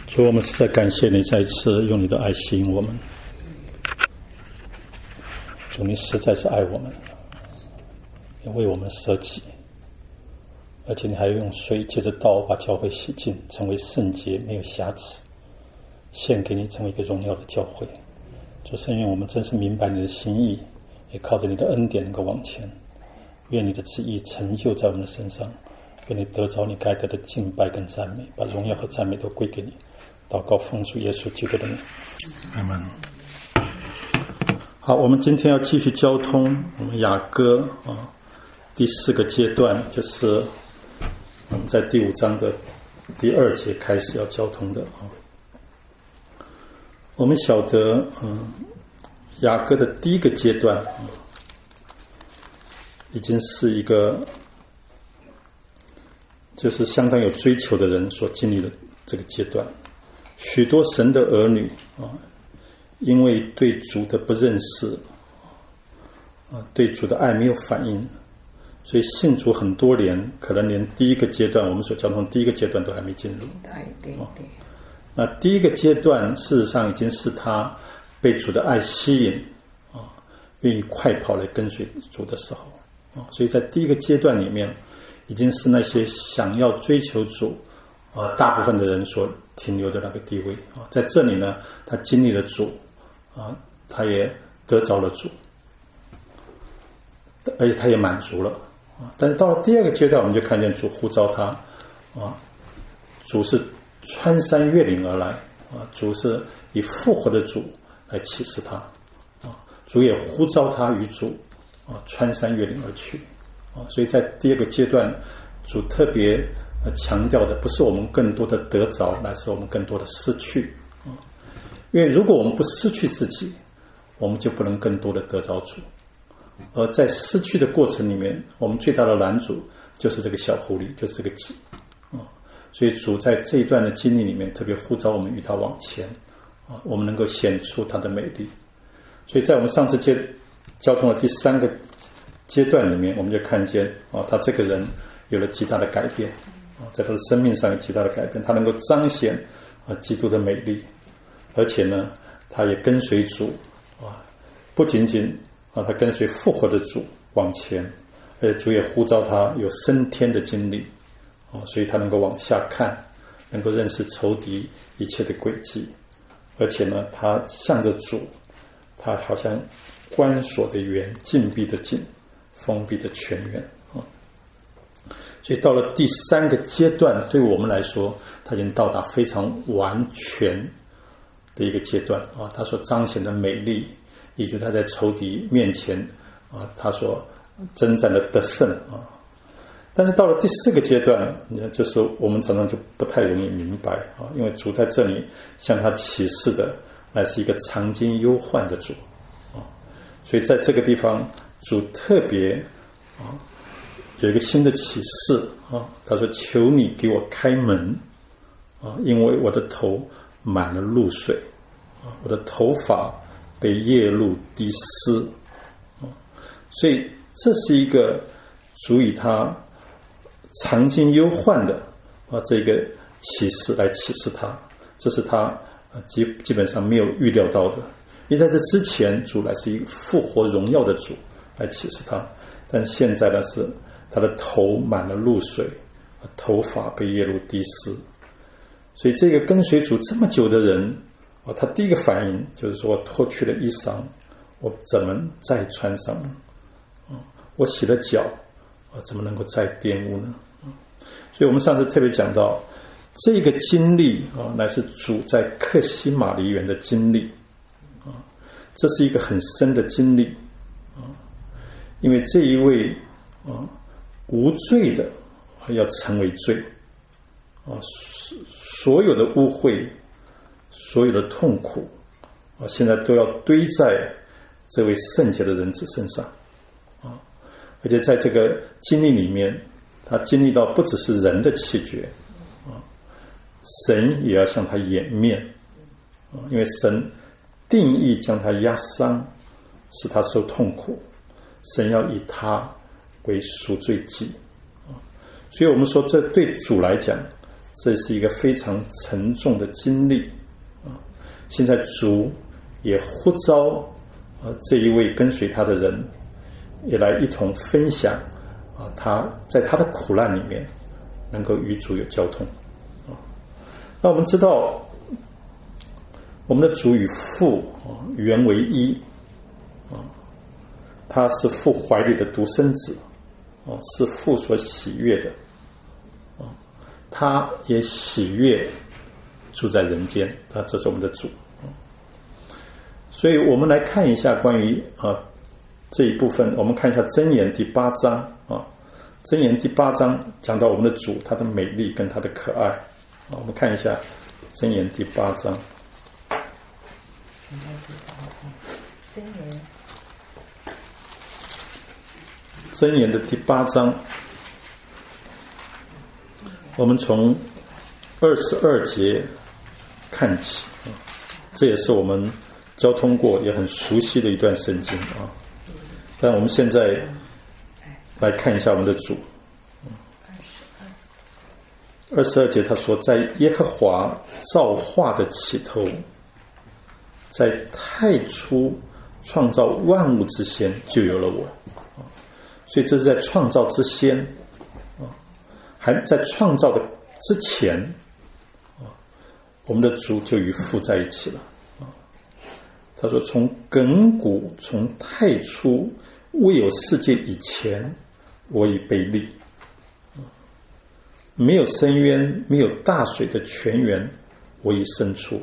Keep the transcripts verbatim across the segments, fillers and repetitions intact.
主，我们实在感谢你再次用你的爱吸引我们。主，你实在是爱我们，你为我们舍己，而且你还用水借着道把教会洗净，成为圣洁，没有瑕疵，献给你，成为一个荣耀的教会。主，圣愿我们真是明白你的心意，也靠着你的恩典能够往前。愿你的旨意成就在我们的身上，愿你得着你该得的敬拜跟赞美，把荣耀和赞美都归给你。祷告奉主耶稣基督的名，阿们。好，我们今天要继续交通我们雅歌啊第四个阶段，就是我们在第五章的第二节开始要交通的啊。我们晓得，嗯，雅歌的第一个阶段啊，已经是一个就是相当有追求的人所经历的这个阶段。许多神的儿女啊，因为对主的不认识啊，对主的爱没有反应，所以信主很多年，可能连第一个阶段我们所交通第一个阶段都还没进入。 对对对。 那第一个阶段事实上已经是他被主的爱吸引啊，愿意快跑来跟随主的时候啊，所以在第一个阶段里面，已经是那些想要追求主啊，大部分的人所停留的那个地位啊，在这里呢，他经历了主啊，他也得着了主，而且他也满足了啊。但是到了第二个阶段，我们就看见主呼召他啊，主是穿山越岭而来啊，主是以复活的主来启示他啊，主也呼召他与主啊穿山越岭而去啊。所以在第二个阶段，主特别呃强调的不是我们更多的得着，乃是我们更多的失去啊。因为如果我们不失去自己，我们就不能更多的得着主。而在失去的过程里面，我们最大的拦阻就是这个小狐狸，就是这个己啊。所以主在这一段的经历里面特别呼召我们与他往前啊，我们能够显出他的美丽。所以在我们上次接交通的第三个阶段里面，我们就看见啊，他这个人有了极大的改变啊，在他的生命上有极大的改变，他能够彰显啊基督的美丽，而且呢，他也跟随主啊，不仅仅啊，他跟随复活的主往前，而且主也呼召他有升天的经历啊，所以他能够往下看，能够认识仇敌一切的诡计，而且呢，他向着主，他好像关锁的园，禁闭的禁，封闭的泉源啊。所以到了第三个阶段，对我们来说，他已经到达非常完全的一个阶段啊，他所彰显的美丽，以及他在仇敌面前啊，他所征战的得胜啊。但是到了第四个阶段，就是我们常常就不太容易明白啊，因为主在这里向他启示的，乃是一个长经忧患的主啊，所以在这个地方，主特别啊有一个新的启示啊，他说：“求你给我开门啊，因为我的头满了露水啊，我的头发被夜露滴湿啊。”所以这是一个主以他长经忧患的啊这个启示来启示他，这是他啊基基本上没有预料到的。因为在这之前，主来是一个复活荣耀的主来启示他，但是现在呢是他的头满了露水，头发被夜露滴湿。所以这个跟随主这么久的人啊，他第一个反应就是说：脱去了衣裳，我怎么再穿上呢？啊，我洗了脚啊，怎么能够再玷污呢？啊，所以我们上次特别讲到，这个经历啊，乃是主在客西马尼园的经历啊，这是一个很深的经历啊，因为这一位啊无罪的要成为罪啊，所有的污秽，所有的痛苦啊，现在都要堆在这位圣洁的人子身上啊，而且在这个经历里面，他经历到不只是人的气绝啊，神也要向他掩面啊，因为神定义将他压伤，使他受痛苦，神要以他为赎罪祭啊，所以我们说这对主来讲， 这是一个非常沉重的经历啊。现在主也呼召啊这一位跟随他的人，也来一同分享啊他在他的苦难里面能够与主有交通啊。那我们知道，我们的主与父啊原为一啊，他是父怀里的独生子啊，是父所喜悦的。他也喜悦住在人间，他这是我们的主。所以我们来看一下关于啊这一部分，我们看一下箴言第八章啊，箴言第八章讲到我们的主，他的美丽跟他的可爱啊，我们看一下箴言第八章。 箴言， 箴言的第八章。我们从二十二节看起，这也是我们交通过也很熟悉的一段圣经啊。但我们现在来看一下我们的主。二十二节他说，在耶和华造化的起头，在太初创造万物之先就有了我。所以这是在创造之先，还在创造的之前，我们的主就与父在一起了。他说，从亘古从太初未有世界以前，我已被立，没有深渊没有大水的泉源，我已生出。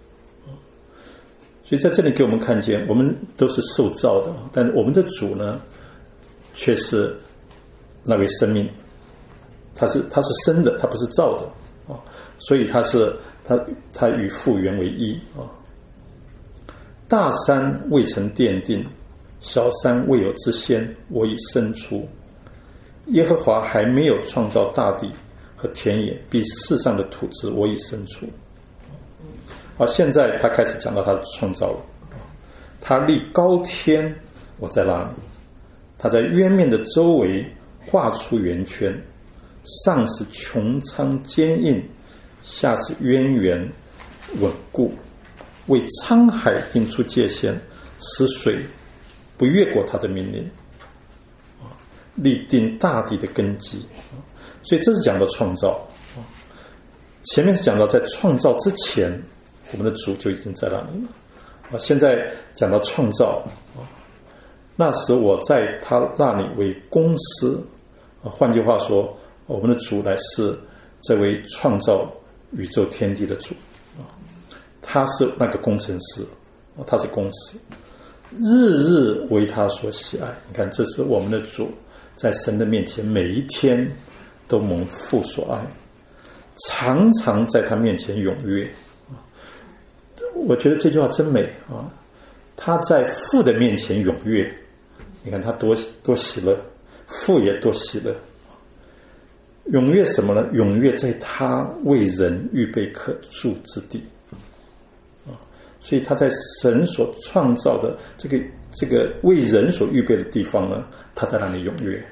所以在这里给我们看见，我们都是受造的，但我们的主呢却是那位生命，他是他是生的，他不是造的啊，所以他是他他与父原为一啊。大山未曾奠定，小山未有之先，我已生出。耶和华还没有创造大地和田野，比世上的土质我已生出。好，现在他开始讲到他的创造了。他立高天，我在那里；他在渊面的周围画出圆圈，上是穹苍坚硬，下是渊源稳固，为沧海定出界限，使水不越过他的命令，立定大地的根基。所以这是讲到创造，前面是讲到在创造之前，我们的主就已经在那里了。现在讲到创造，那时我在他那里为公司，换句话说，我们的主乃是这位创造宇宙天地的主，他是那个工程师，他是公司，日日为他所喜爱。你看，这是我们的主在神的面前每一天都蒙父所爱，常常在他面前踊跃。我觉得这句话真美啊！他在父的面前踊跃，你看他多多喜乐，父也多喜乐。踊跃什么呢？踊跃在他为人预备可住之地啊！所以他在神所创造的这个这个为人所预备的地方呢，他在那里踊跃，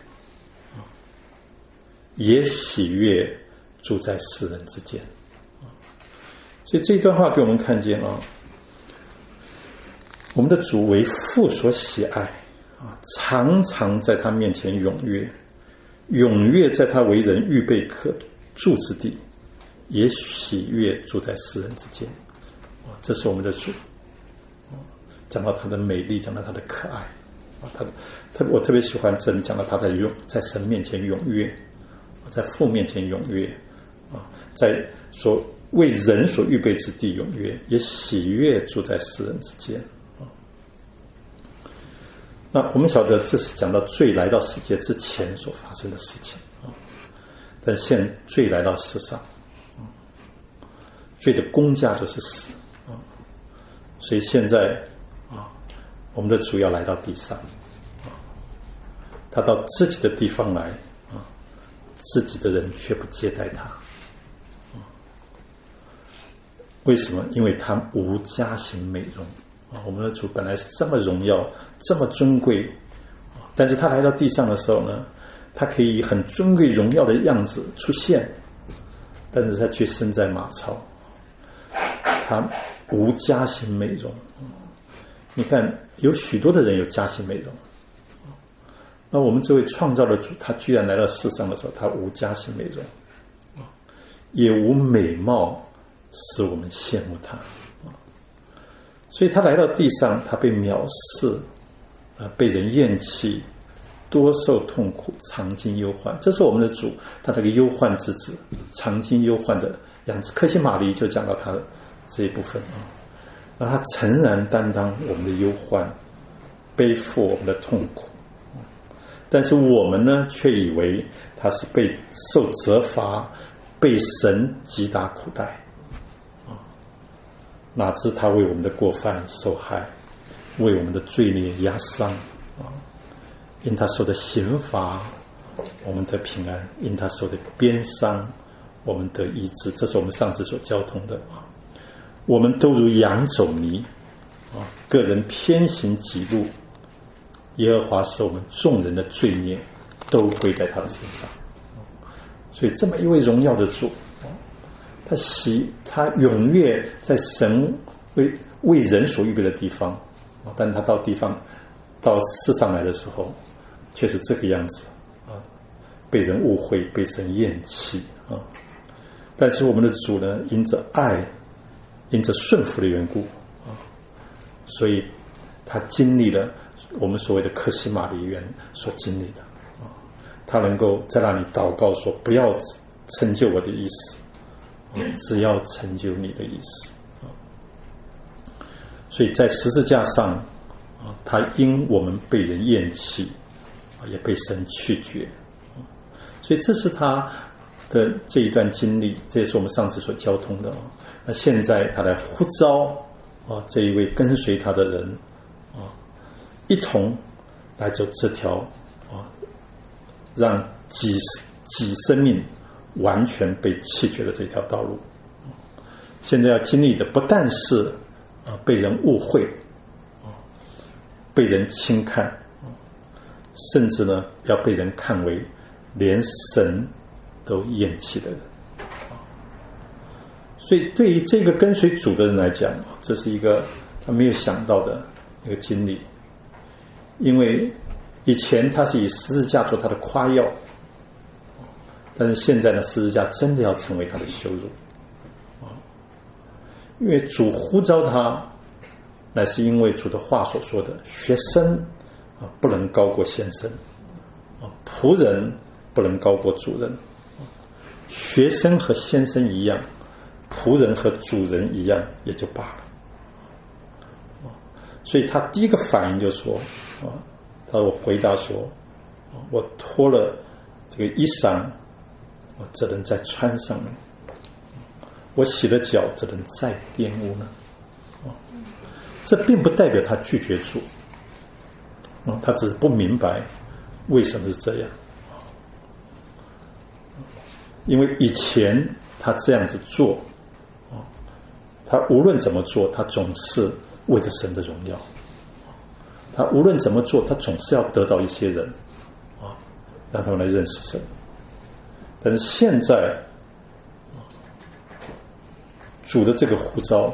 也喜悦住在世人之间。所以这一段话给我们看见啊，我们的主为父所喜爱啊，常常在他面前踊跃，踊跃在他为人预备可住之地，也喜悦住在世人之间。这是我们的主。讲到他的美丽，讲到他的可爱啊，他的特我特别喜欢这里讲到他在踊在神面前踊跃，在父面前踊跃啊，在所为人所预备之地踊跃，也喜悦住在世人之间。那我们晓得这是讲到罪来到世界之前所发生的事情啊，但现罪来到世上，罪的工价就是死啊，所以现在啊，我们的主要来到地上啊，他到自己的地方来啊，自己的人却不接待他。为什么？因为他无家型美容啊！我们的主本来是这么荣耀、这么尊贵，但是他来到地上的时候呢，他可以以很尊贵荣耀的样子出现， 但是他却身在马槽，他无家型美容。你看，有许多的人有家型美容，那我们这位创造的主，他居然来到世上的时候，他无家型美容，也无美貌使我们羡慕他。所以他来到地上，他被藐视，被人厌弃，多受痛苦，常经忧患。这是我们的主，他这个忧患之子，常经忧患的样子。科西玛丽就讲到他这一部分啊，让他诚然担当我们的忧患，背负我们的痛苦。但是我们呢，却以为他是被受责罚，被神击打苦待。哪知他为我们的过犯受害，为我们的罪孽压伤啊！因他受的刑罚，我们得平安；因他受的鞭伤，我们得医治。这是我们上次所交通的啊！我们都如羊走迷啊，个人偏行己路。耶和华使我们众人的罪孽都归在他的身上。所以，这么一位荣耀的主。他喜他踊跃在神为为人所预备的地方，但是他到地方到世上来的时候，却是这个样子啊，被人误会，被神厌弃啊。但是我们的主呢，因着爱，因着顺服的缘故啊，所以他经历了我们所谓的科西玛丽园所经历的啊，他能够在那里祷告说：“不要成就我的意思。”只要成就你的意思。所以在十字架上，他因我们被人厌弃，也被神拒绝。所以这是他的这一段经历，这也是我们上次所交通的。那现在他来呼召这一位跟随他的人，一同来走这条让己己生命完全被弃绝的这条道路。现在要经历的不但是被人误会，被人轻看，甚至呢要被人看为连神都厌弃的人。所以对于这个跟随主的人来讲，这是一个他没有想到的一个经历。因为以前他是以十字架做他的夸耀，但是现在呢，十字架真的要成为他的羞辱啊！因为主呼召他，乃是因为主的话所说的：学生啊，不能高过先生啊；仆人不能高过主人。学生和先生一样，仆人和主人一样，也就罢了。所以他第一个反应就说：啊，他我回答说，我脱了这个衣裳，我怎能再穿上呢？我洗了脚，怎能再玷污呢？这并不代表他拒绝主，他只是不明白为什么是这样。因为以前他这样子做，他无论怎么做，他总是为着神的荣耀。他无论怎么做，他总是要得到一些人啊，让他们来认识神。但是现在主的这个呼召，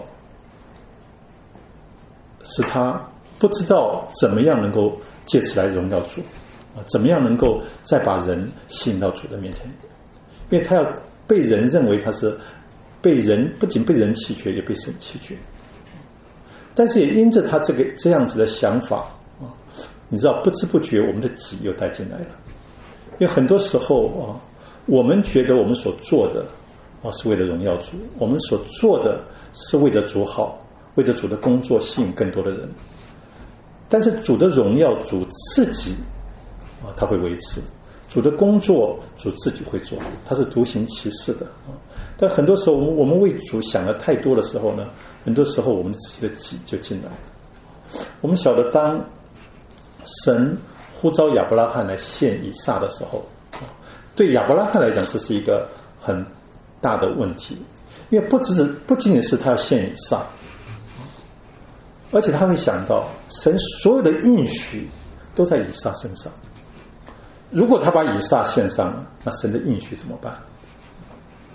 使他不知道怎么样能够借此来荣耀主啊，怎么样能够再把人吸引到主的面前，因为他要被人认为他是被人不仅被人弃绝，也被神弃绝。但是也因着他这个这样子的想法啊，你知道不知不觉我们的己又带进来了。因为很多时候啊，我们觉得我们所做的啊是为了荣耀主，我们所做的是为了主好，为了主的工作吸引更多的人。但是主的荣耀，主自己啊他会维持，主的工作主自己会做，他是独行其事的啊。但很多时候我们为主想的太多的时候呢，很多时候我们自己的己就进来了。我们晓得当神呼召亚伯拉罕来献以撒的时候，对亚伯拉罕来讲这是一个很大的问题，因为不只是不仅仅是他要献以撒，而且他会想到神所有的应许都在以撒身上。如果他把以撒献上了，那神的应许怎么办？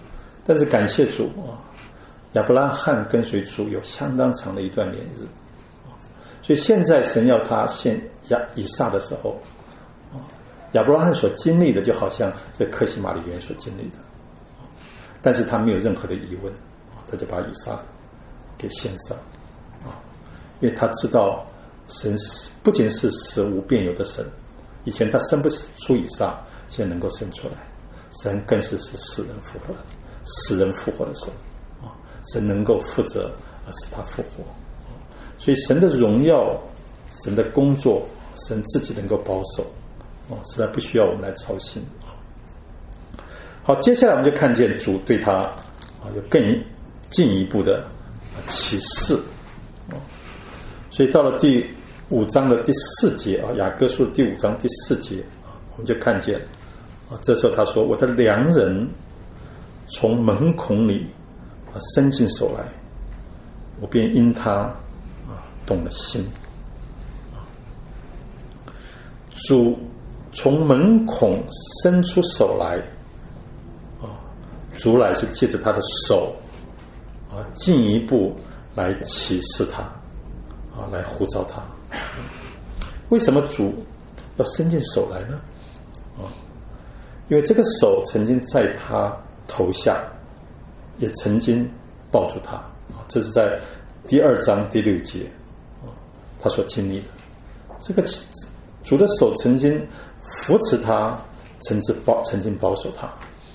但是感谢主啊，亚伯拉罕跟随主有相当长的一段年日，所以现在神要他献亚以撒的时候，亚伯拉罕所经历的就好像这克西马利园所经历的，但是他没有任何的疑问，他就把以撒给献上，因为他知道神不仅是使无变有的神，以前他生不出以撒，现在能够生出来，神更是是死人复活死人复活的神，神能够负责使他复活，所以神的荣耀，神的工作，神自己能够保守，实在不需要我们来操心。好，接下来我们就看见主对他有更进一步的启示，所以到了第五章的第四节啊，雅各书第五章第四节，我们就看见啊，这时候他说：“我的良人从门孔里啊伸进手来，我便因他啊动了心。”主从门孔伸出手来，啊，主来是借着他的手啊，进一步来启示他，啊，来呼召他。为什么主要伸进手来呢？啊，因为这个手曾经在他头下，也曾经抱住他，啊，这是在第二章第六节，啊，他所经历的。这个主的手曾经扶持他，曾经保曾经保守他，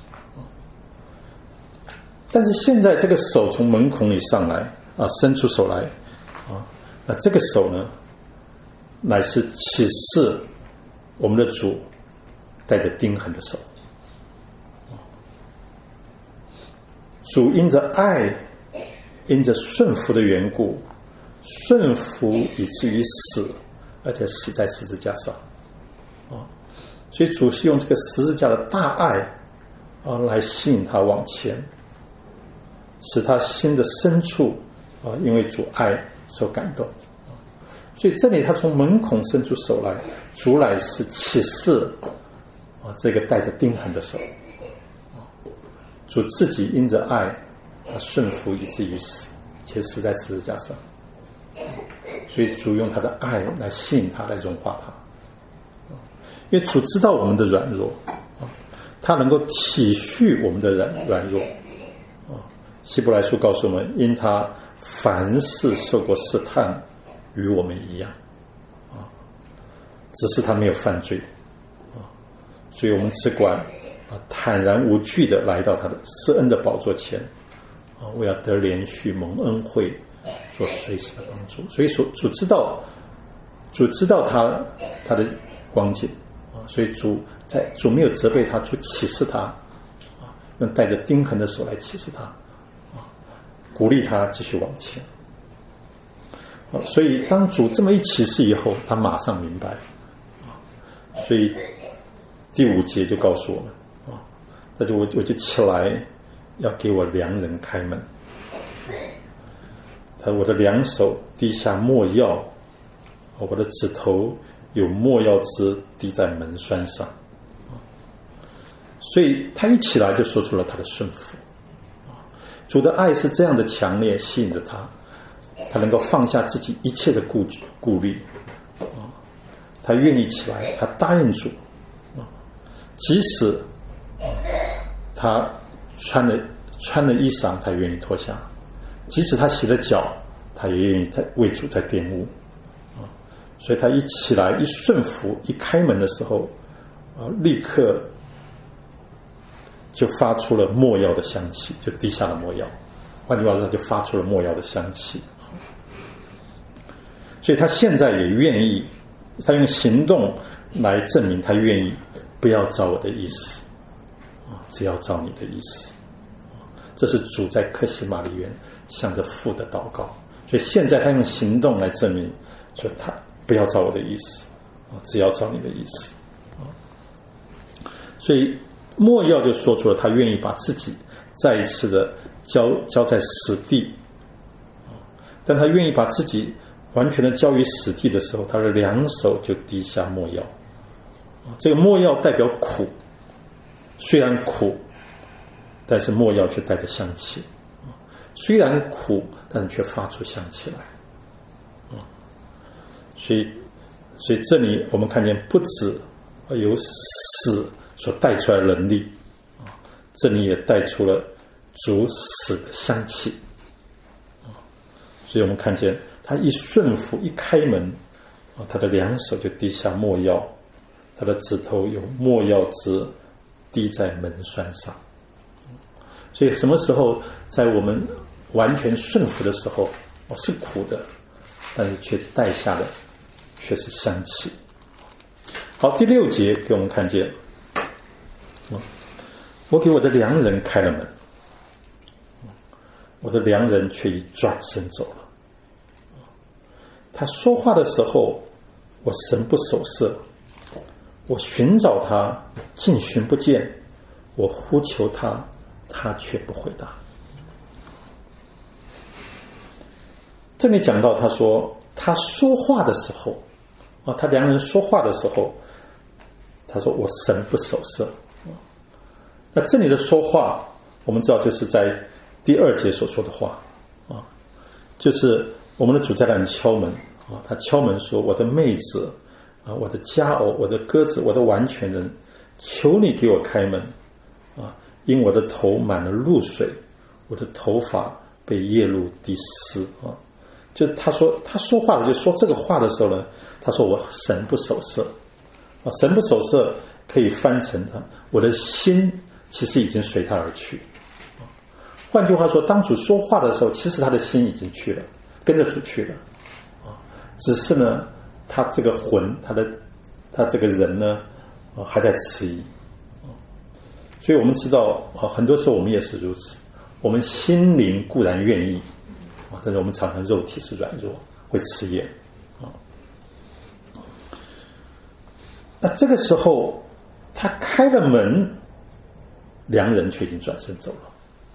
但是现在这个手从门孔里上来啊，伸出手来啊，那这个手呢，乃是启示我们的主带着钉痕的手。主因着爱，因着顺服的缘故，顺服以至于死，而且死在十字架上，啊，所以主是用这个十字架的大爱啊，来吸引他往前，使他心的深处啊，因为主爱受感动，啊，所以这里他从门孔伸出手来，主来是启示啊，这个带着钉痕的手，啊，主自己因着爱，他顺服以至于死，且死在十字架上。所以主用他的爱来吸引他，来融化他，因为主知道我们的软弱，他能够体恤我们的软软弱。希伯来书告诉我们，因他凡事受过试探，与我们一样，只是他没有犯罪，所以我们只管坦然无惧的来到他的施恩的宝座前，为要得连续蒙恩惠，做随时的帮助。所以主知道，主知道他他的光景啊，所以主在主没有责备他，主启示他啊，用带着钉痕的手来启示他啊，鼓励他继续往前。啊，所以当主这么一启示以后，他马上明白啊，所以第五节就告诉我们啊，那就我我就起来，要给我良人开门。他我的两手滴下没药，我的指头有没药汁滴在门栓上，所以他一起来就说出了他的顺服。主的爱是这样的强烈，吸引着他，他能够放下自己一切的顾顾虑，他愿意起来，他答应主，即使他穿了穿了衣裳，他愿意脱下。即使他洗了脚，他也愿意在为主在玷污，啊，所以他一起来一顺服一开门的时候，啊，立刻就发出了没药的香气，就滴下了没药，换句话说，他就发出了没药的香气，所以他现在也愿意，他用行动来证明他愿意，不要照我的意思，啊，只要照你的意思。这是主在客西马尼园向着父的祷告，所以现在他用行动来证明，说他不要照我的意思，只要照你的意思。所以末要就说出了他愿意把自己再一次的交交在死地，但他愿意把自己完全的交于死地的时候，他的两手就滴下末药。这个末药代表苦，虽然苦， 但是没药却带着香气，虽然苦，但是却发出香气来。所以，所以这里我们看见不止有死所带出来的能力，这里也带出了主死的香气。所以我们看见他一顺服一开门，他的两手就滴下没药，他的指头有没药汁滴在门栓上。所以什么时候在我们完全顺服的时候，是苦的，但是却带下的却是香气。好，第六节给我们看见，我给我的良人开了门，我的良人却已转身走了。他说话的时候，我神不守舍，我寻找他，竟寻不见，我呼求他，他却不回答。这里讲到他说他说话的时候啊，他良人说话的时候，他说我神不守舍。那这里的说话我们知道就是在第二节所说的话啊，就是我们的主在那里敲门啊，他敲门说我的妹子啊，我的佳偶，我的鸽子，我的完全人，求你给我开门啊，因我的头满了露水，我的头发被夜露滴湿啊。就他说他说话的就说这个话的时候呢，他说我神不守舍啊，神不守舍可以翻成他我的心其实已经随他而去。换句话说，当主说话的时候，其实他的心已经去了，跟着主去了啊，只是呢他这个魂，他的他这个人呢啊还在迟疑。所以我们知道啊，很多时候我们也是如此，我们心灵固然愿意啊，但是我们常常肉体是软弱，会迟延啊。那这个时候他开了门，良人却已经转身走了。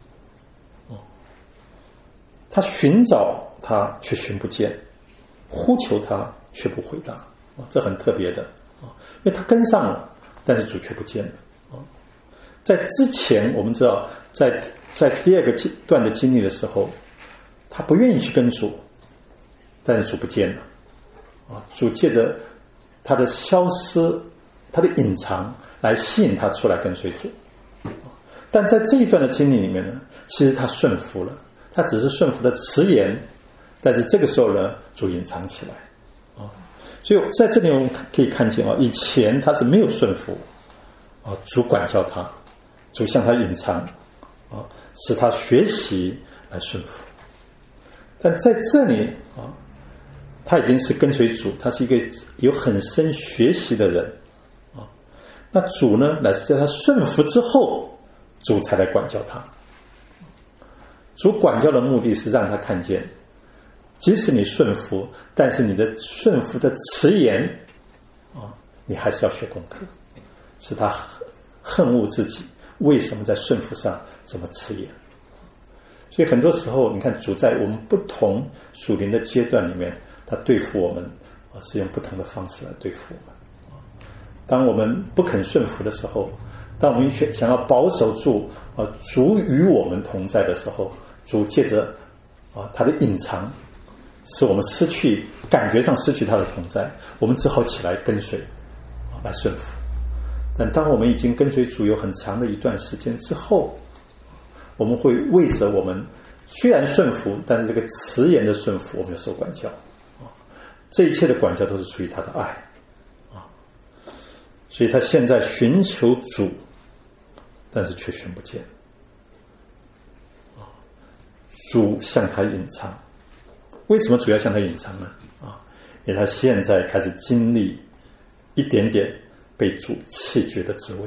他寻找他却寻不见，呼求他却不回答，这很特别的，因为他跟上了，但是主却不见了。在之前我们知道在在第二个段的经历的时候，他不愿意去跟主，但是主不见了，主借着他的消失，他的隐藏来吸引他出来跟随主。但在这一段的经历里面呢，其实他顺服了，他只是顺服的迟延，但是这个时候呢，主隐藏起来啊，所以在这里我们可以看见啊，以前他是没有顺服啊，主管教他，主向他隐藏啊，使他学习来顺服。但在这里啊，他已经是跟随主，他是一个有很深学习的人啊。那主呢，乃是在他顺服之后，主才来管教他。主管教的目的是让他看见，即使你顺服，但是你的顺服的迟延啊，你还是要学功课，使他恨恶自己为什么在顺服上这么迟延。所以很多时候你看主在我们不同属灵的阶段里面，他对付我们啊，是用不同的方式来对付我们。当我们不肯顺服的时候，当我们想要保守住啊主与我们同在的时候，主借着啊他的隐藏，使我们失去感觉上失去他的同在，我们只好起来跟随啊来顺服。但当我们已经跟随主有很长的一段时间之后，我们会为着我们虽然顺服，但是这个迟延的顺服，我们要受管教啊。这一切的管教都是出于他的爱啊，所以他现在寻求主，但是却寻不见啊。主向他隐藏，为什么主要向他隐藏呢？啊，因为他现在开始经历一点点被主弃绝的滋味。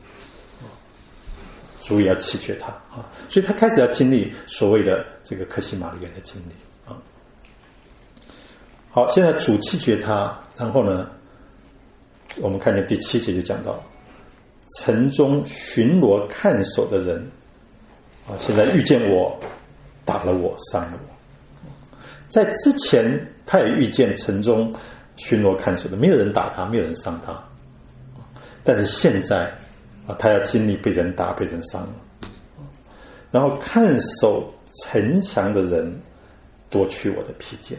主也要弃绝他啊，所以他开始要经历所谓的这个克西玛利亚的经历啊。好，现在主弃绝他，然后呢，我们看见第七节就讲到，城中巡逻看守的人啊，现在遇见我，打了我，伤了我。在之前，他也遇见城中巡逻看守的，没有人打他，没有人伤他，但是现在。啊，他要经历被人打、被人伤了。 然后看守城墙的人夺去我的披肩。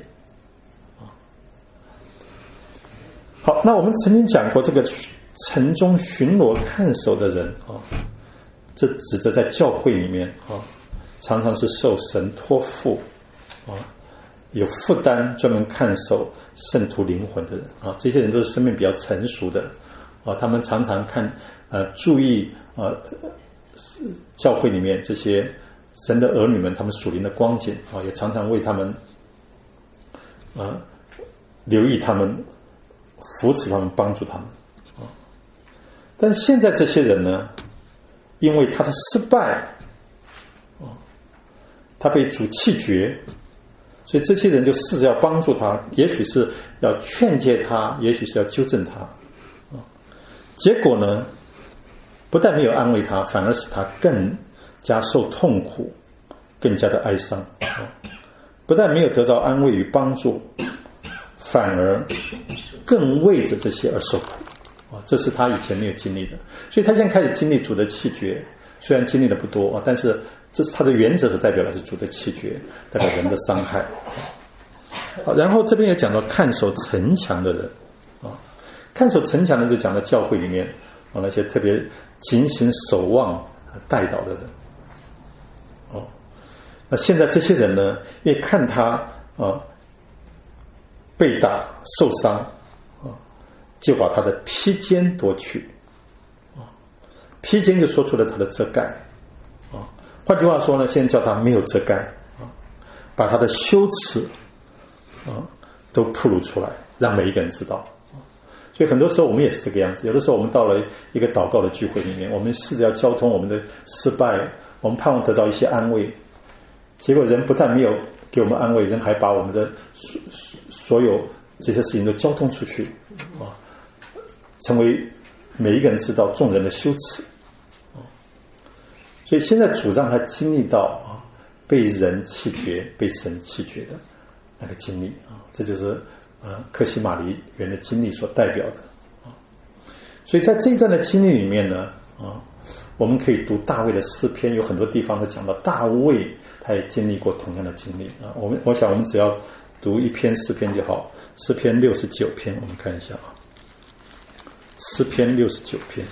好，那我们曾经讲过这个城中巡逻看守的人啊，这指着在教会里面啊，常常是受神托付啊，有负担专门看守圣徒灵魂的人啊，这些人都是生命比较成熟的啊，他们常常看呃注意啊教会里面这些神的儿女们他们属灵的光景啊，也常常为他们啊留意他们，扶持他们，帮助他们啊。但是现在这些人呢，因为他的失败啊，他被主弃绝，所以这些人就试着要帮助他，也许是要劝诫他，也许是要纠正他啊。结果呢，不但没有安慰他，反而使他更加受痛苦，更加的哀伤啊。不但没有得到安慰与帮助，反而更为着这些而受苦啊，这是他以前没有经历的，所以他现在开始经历主的弃绝，虽然经历的不多啊，但是这是他的原则，是代表的是主的弃绝，代表人的伤害。好，然后这边也讲到看守城墙的人啊，看守城墙的就讲到教会里面啊那些特别警醒守望代祷的人哦。那现在这些人呢，因为看他啊被打受伤啊，就把他的披肩夺去啊，披肩就说出了他的遮盖啊。换句话说呢，现在叫他没有遮盖啊，把他的羞耻啊都暴露出来，让每一个人知道啊。所以很多时候我们也是这个样子，有的时候我们到了一个祷告的聚会里面，我们试着要交通我们的失败，我们盼望得到一些安慰，结果人不但没有给我们安慰，人还把我们的所所有这些事情都交通出去啊，成为每一个人知道众人的羞耻啊。所以现在主让他经历到啊被人弃绝、被神弃绝的那个经历啊，这就是呃客西马尼园的经历所代表的啊。所以在这一段的经历里面呢啊，我们可以读大卫的诗篇，有很多地方都讲到大卫他也经历过同样的经历啊。我们我想我们只要读一篇诗篇就好，诗篇六十九篇，我们看一下啊，诗篇六十九篇。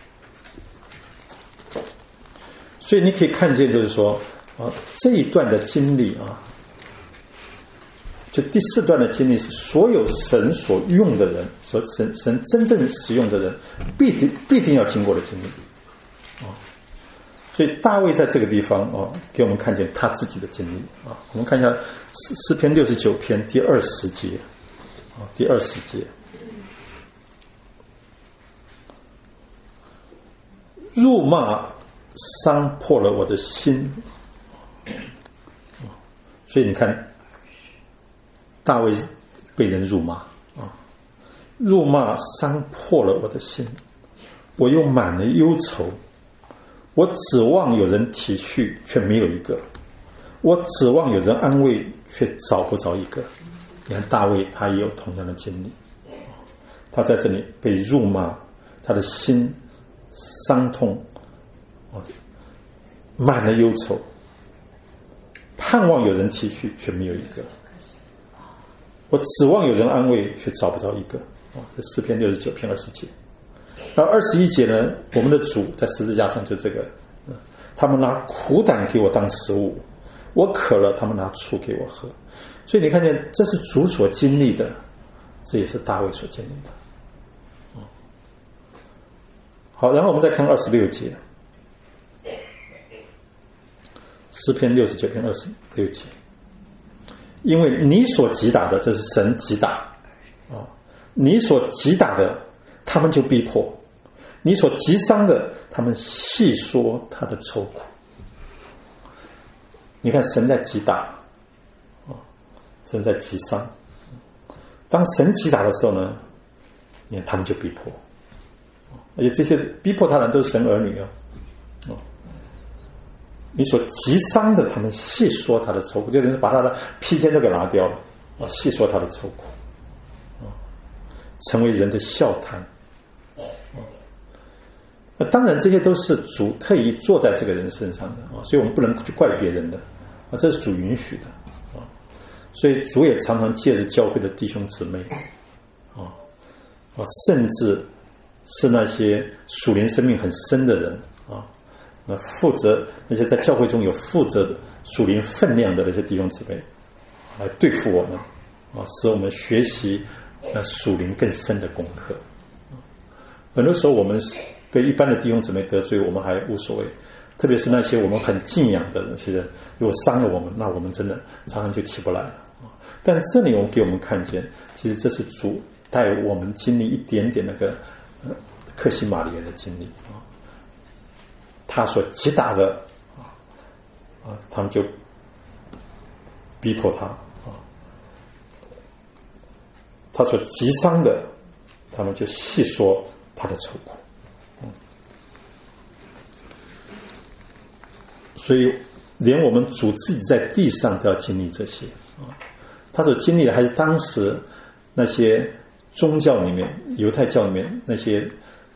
所以你可以看见，就是说啊，这一段的经历啊，就第四段的经历是所有神所用的人，所神神真正使用的人必定必定要经过的经历啊。所以大卫在这个地方啊，给我们看见他自己的经历啊。我们看一下诗诗篇六十九篇第二十节啊，第二十节，辱骂伤破了我的心。所以你看，大卫被人辱骂啊，辱骂伤破了我的心，我又满了忧愁。我指望有人体恤，却没有一个；我指望有人安慰，却找不着一个。你看大卫他也有同样的经历，他在这里被辱骂，他的心伤痛，满了忧愁，盼望有人体恤，却没有一个；我指望有人安慰，却找不着一个。这诗篇六十九篇二十节。然后二十一节呢，我们的主在十字架上就这个，他们拿苦胆给我当食物，我渴了，他们拿醋给我喝。所以你看见，这是主所经历的，这也是大卫所经历的。好，然后我们再看二十六节，诗篇六十九篇二十六节，因为你所击打的，这是神击打啊，你所击打的，他们就逼迫；你所击伤的，他们细说他的愁苦。你看神在击打啊，神在击伤。当神击打的时候呢，你看他们就逼迫，而且这些逼迫他的人都是神儿女啊。你所击伤的，他们细说他的愁苦，就等于把他的披肩都给拿掉了啊，细说他的愁苦啊，成为人的笑谈。 那当然这些都是主特意做在这个人身上的啊，所以我们不能去怪别人的啊，这是主允许的啊。所以主也常常借着教会的弟兄姊妹啊啊，甚至是那些属灵生命很深的人啊，那负责那些在教会中有负责的属灵分量的那些弟兄姊妹来对付我们啊，使我们学习那属灵更深的功课。很多时候我们对一般的弟兄姊妹得罪，我们还无所谓，特别是那些我们很敬仰的那些人，如果伤了我们，那我们真的常常就起不来了。但这里我们给我们看见，其实这是主带我们经历一点点那个呃克西玛利亚的经历啊，他所击打的啊啊，他们就逼迫他啊，他所击伤的，他们就细说他的愁苦。嗯，所以连我们主自己在地上都要经历这些啊。他所经历的还是当时那些宗教里面、犹太教里面那些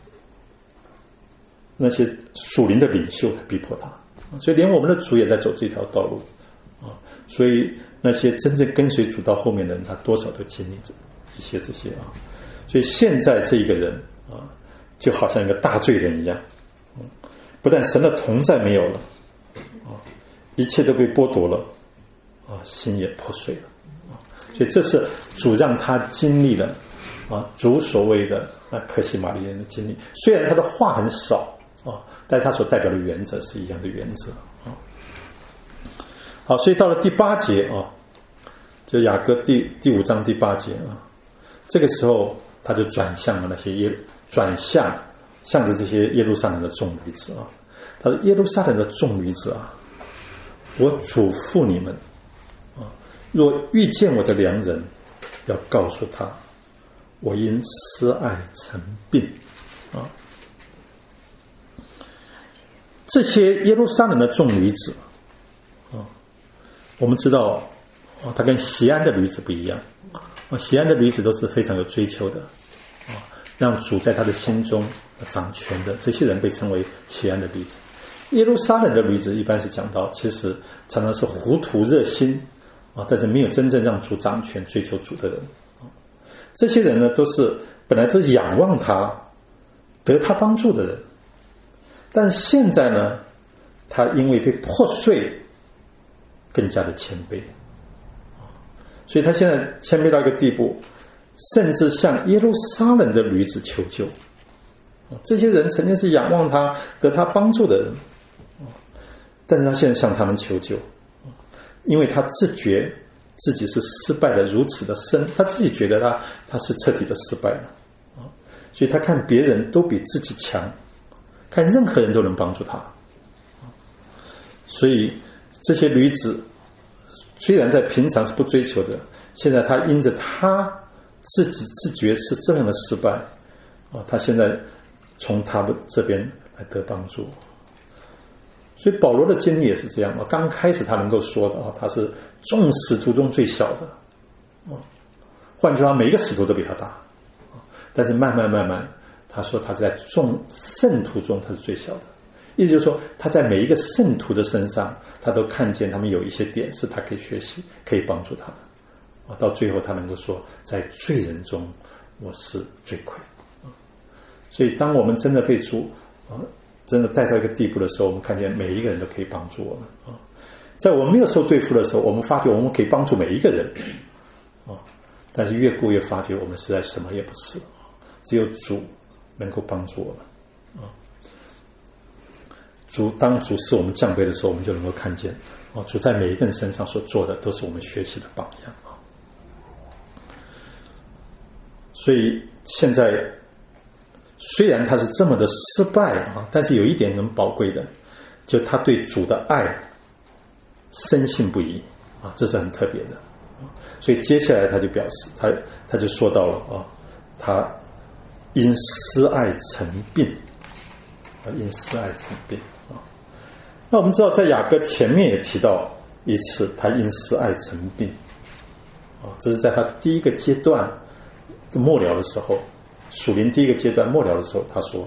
那些属灵的领袖逼迫他，所以连我们的主也在走这条道路啊。所以那些真正跟随主到后面的人，他多少都经历着一些这些啊。所以现在这一个人啊，就好像一个大罪人一样，嗯，不但神的同在没有了啊，一切都被剥夺了啊，心也破碎了。所以这是主让他经历了啊，主所谓的那克西玛利亚的经历。虽然他的话很少啊，但他所代表的原则是一样的原则啊。好，所以到了第八节啊，就雅各第第五章第八节啊，这个时候他就转向了那些耶转向向着这些耶路撒冷的众女子啊，他说：“耶路撒冷的众女子啊，我嘱咐你们。”若遇见我的良人，要告诉他，我因思爱成病啊。这些耶路撒冷的众女子啊，我们知道啊，她跟锡安的女子不一样啊，锡安的女子都是非常有追求的啊，让主在她的心中掌权的，这些人被称为锡安的女子。耶路撒冷的女子一般是讲到，其实常常是糊涂热心啊，但是没有真正让主掌权、追求主的人。这些人呢，都是本来都是仰望他、得他帮助的人，但是现在呢，他因为被破碎，更加的谦卑。所以他现在谦卑到一个地步，甚至向耶路撒冷的女子求救。这些人曾经是仰望他、得他帮助的人，但是他现在向他们求救。因为他自觉自己是失败的如此的深，他自己觉得他他是彻底的失败了啊，所以他看别人都比自己强，看任何人都能帮助他，所以这些女子虽然在平常是不追求的，现在他因着他自己自觉是这样的失败啊，他现在从他们这边来得帮助。所以保罗的经历也是这样啊，刚开始他能够说的啊，他是众使徒中最小的啊，换句话，每一个使徒都比他大啊，但是慢慢慢慢，他说他在众圣徒中他是最小的，意思就是说他在每一个圣徒的身上，他都看见他们有一些点是他可以学习、可以帮助他的啊，到最后他能够说，在罪人中我是最亏啊。所以当我们真的被主啊真的带到一个地步的时候，我们看见每一个人都可以帮助我们啊。在我们没有受对付的时候，我们发觉我们可以帮助每一个人啊，但是越过越发觉我们实在什么也不是，只有主能够帮助我们啊。主当主是我们降卑的时候，我们就能够看见啊，主在每一个人身上所做的都是我们学习的榜样啊。所以现在虽然他是这么的失败啊，但是有一点很宝贵的，就他对主的爱深信不疑啊，这是很特别的。所以接下来他就表示，他他就说到了啊，他因思爱成病啊，因思爱成病啊。那我们知道，在雅各前面也提到一次，他因思爱成病啊，这是在他第一个阶段末了的时候。属灵第一个阶段末了的时候，他说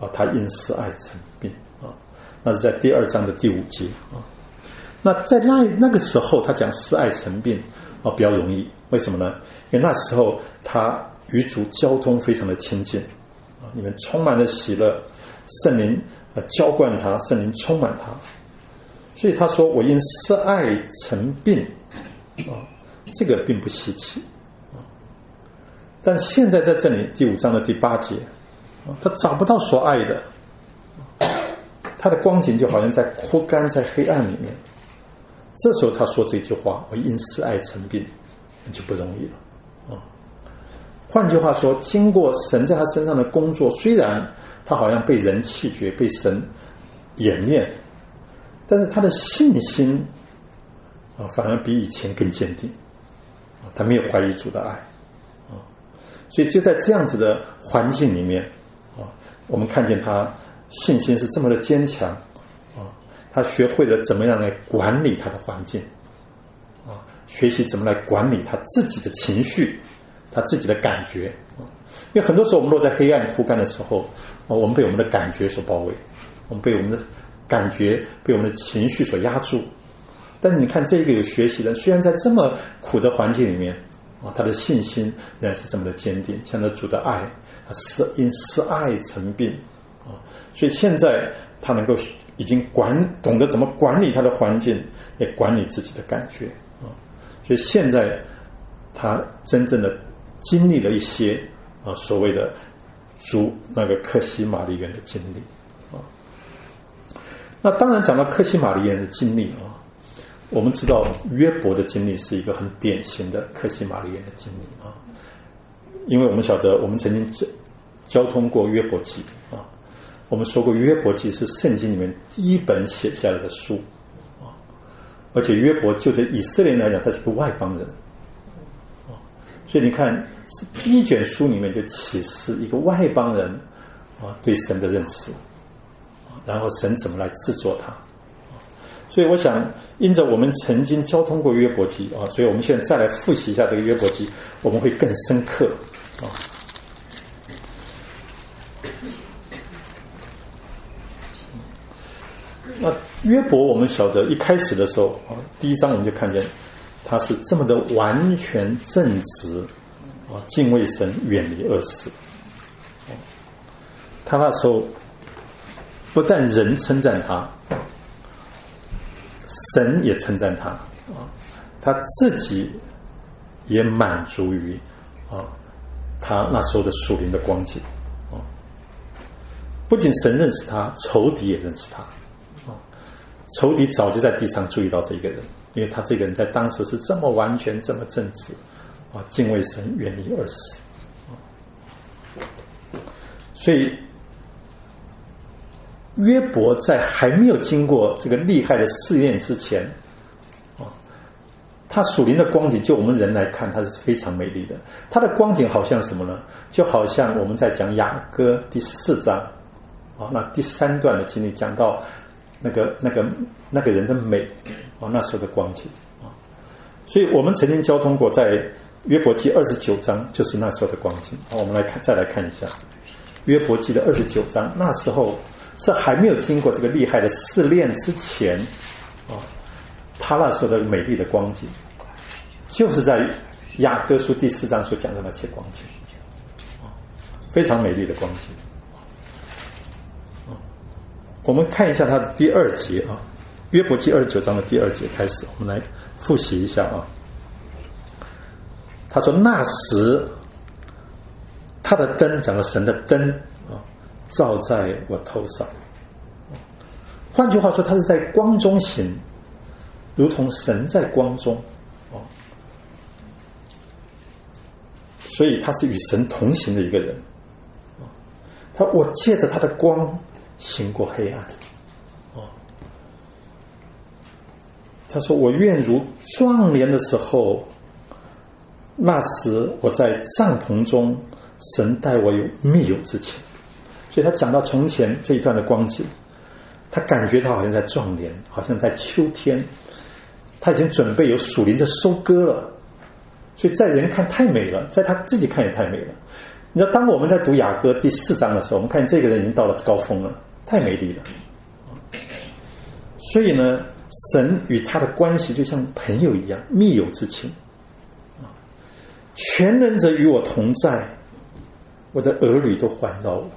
啊，他因施爱成病啊，那是在第二章的第五节啊。那在那那个时候，他讲施爱成病啊，比较容易，为什么呢？因为那时候他与主交通非常的亲近啊，你们充满了喜乐，圣灵啊浇灌他，圣灵充满他，所以他说我因施爱成病啊，这个并不稀奇啊。但现在在这里第五章的第八节啊，他找不到所爱的，他的光景就好像在枯干在黑暗里面。这时候他说这句话，我因施爱成病，就不容易了啊。换句话说，经过神在他身上的工作，虽然他好像被人弃绝，被神掩面，但是他的信心啊，反而比以前更坚定啊，他没有怀疑主的爱啊。所以就在这样子的环境里面啊，我们看见他信心是这么的坚强啊，他学会了怎么样来管理他的环境啊，学习怎么来管理他自己的情绪，他自己的感觉啊。因为很多时候我们落在黑暗枯干的时候啊，我们被我们的感觉所包围，我们被我们的感觉被我们的情绪所压住。但是你看这个有学习的，虽然在这么苦的环境里面啊，他的信心仍然是这么的坚定，向着主的爱，是因施爱成病啊。所以现在他能够已经管懂得怎么管理他的环境，也管理自己的感觉啊。所以现在他真正的经历了一些啊所谓的主那个克西玛丽园的经历啊。那当然讲到克西玛丽园的经历啊，我们知道约伯的经历是一个很典型的克西玛丽园的经历啊，因为我们晓得我们曾经交通过约伯记啊，我们说过约伯记是圣经里面第一本写下来的书啊，而且约伯就在以色列人来讲，他是个外邦人啊，所以你看第一卷书里面就启示一个外邦人啊对神的认识，然后神怎么来制作他。所以我想因着我们曾经交通过约伯记啊，所以我们现在再来复习一下这个约伯记，我们会更深刻啊。那约伯我们晓得一开始的时候啊，第一章我们就看见他是这么的完全正直啊，敬畏神，远离恶事。他那时候不但人称赞他，神也称赞他啊，他自己也满足于啊他那时候的属灵的光景啊。不仅神认识他，仇敌也认识他啊。仇敌早就在地上注意到这一个人，因为他这个人在当时是这么完全，这么正直啊，敬畏神，远离恶事啊。所以约伯在还没有经过这个厉害的试验之前啊，他属灵的光景就我们人来看，它是非常美丽的。他的光景好像什么呢？就好像我们在讲雅歌第四章啊，那第三段的经历讲到那个那个那个人的美啊，那时候的光景啊。所以我们曾经交通过，在约伯记二十九章就是那时候的光景啊。我们来看，再来看一下约伯记的二十九章，那时候是还没有经过这个厉害的试炼之前啊，他那时候的美丽的光景，就是在雅歌书第四章所讲的那些光景啊，非常美丽的光景啊。我们看一下他的第二节啊，约伯记二十九章的第二节开始，我们来复习一下啊。他说那时他的灯，讲了神的灯啊，照在我头上。换句话说，他是在光中行，如同神在光中啊，所以他是与神同行的一个人啊。他我借着他的光行过黑暗啊。他说我愿如壮年的时候，那时我在帐篷中，神待我有密友之情。所以他讲到从前这一段的光景，他感觉他好像在壮年，好像在秋天，他已经准备有属灵的收割了。所以在人看太美了，在他自己看也太美了。 你知道，当我们在读雅歌第四章的时候，我们看这个人已经到了高峰了，太美丽了。所以呢，神与他的关系就像朋友一样，密友之情。全能者与我同在，我的儿女都环绕我。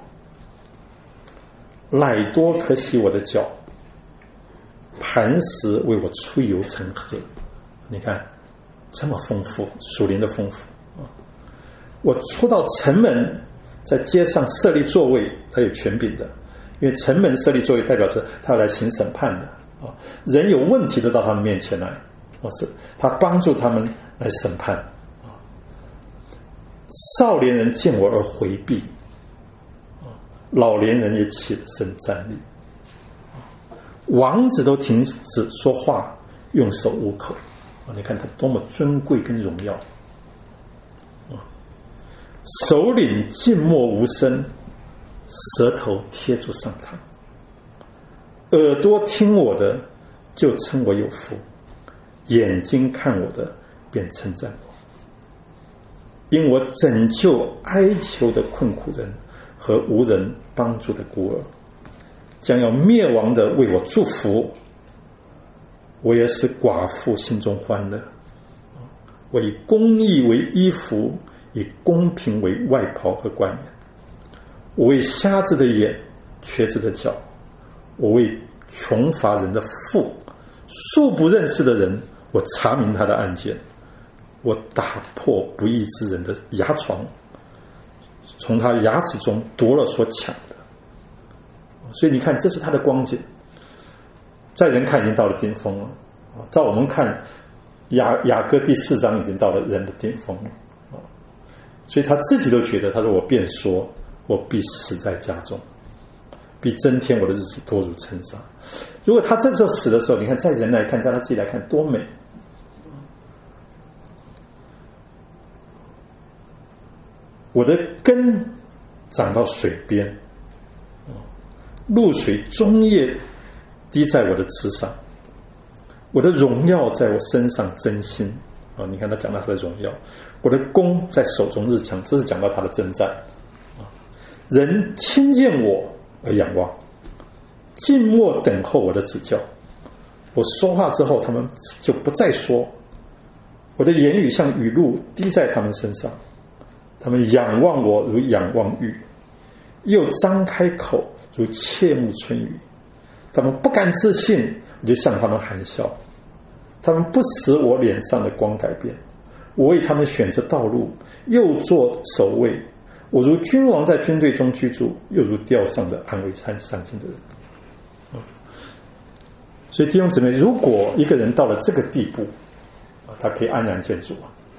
奶多可洗我的脚，磐石为我出油成河。你看，这么丰富，属灵的丰富。我出到城门，在街上设立座位，他有权柄的，因为城门设立座位代表着他要来行审判的啊，人有问题都到他们面前来，哦，是他帮助他们来审判啊。少年人见我而回避，啊，老年人也起身站立，王子都停止说话，用手捂口啊！你看他多么尊贵跟荣耀。首领静默无声，舌头贴住上膛，耳朵听我的就称我有福，眼睛看我的便称赞我，因我拯救哀求的困苦人和无人帮助的孤儿，将要灭亡的为我祝福，我也使寡妇心中欢乐，我以公义为衣服，以公平为外袍和冠冕，我为瞎子的眼，瘸子的脚，我为穷乏人的腹，素不认识的人，我查明他的案件，我打破不义之人的牙床，从他牙齿中夺了所抢的。所以你看，这是他的光景，在人看已经到了顶峰了，照我们看雅雅歌第四章已经到了人的顶峰了。所以他自己都觉得，他说我便说，我必死在家中，必增添我的日子多如尘沙。如果他这时候死的时候，你看在人来看，在他自己来看多美。我的根长到水边，露水终夜滴在我的枝上，我的荣耀在我身上真心啊！你看他讲到他的荣耀，我的弓在手中日强，这是讲到他的征战啊！人听见我而仰望，静默等候我的指教。我说话之后，他们就不再说，我的言语像雨露滴在他们身上，他们仰望我如仰望玉，又张开口如切慕春雨。他们不敢置信，我就向他们含笑。他们不使我脸上的光改变，我为他们选择道路，又做守卫。我如君王在军队中居住，又如吊上的安慰伤心的人。所以弟兄姊妹，如果一个人到了这个地步，他可以安然见主，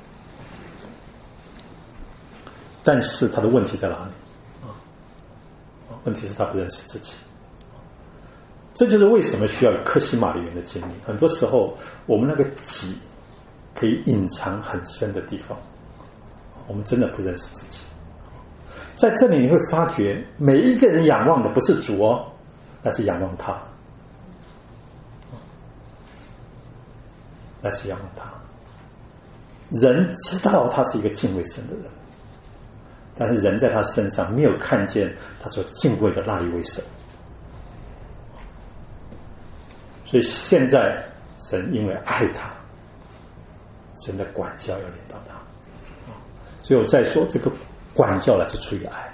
但是他的问题在哪里？问题是他不认识自己。这就是为什么需要科西玛里园的经历。很多时候我们那个己可以隐藏很深的地方，我们真的不认识自己。在这里你会发觉，每一个人仰望的不是主哦，那是仰望他，那是仰望他。人知道他是一个敬畏神的人，但是人在他身上没有看见他所敬畏的那一位神。所以现在神因为爱他，神的管教要临到他。所以我再说，这个管教呢是出于爱，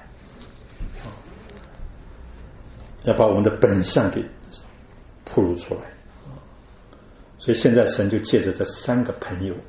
要把我们的本相给暴露出来。所以现在神就借着这三个朋友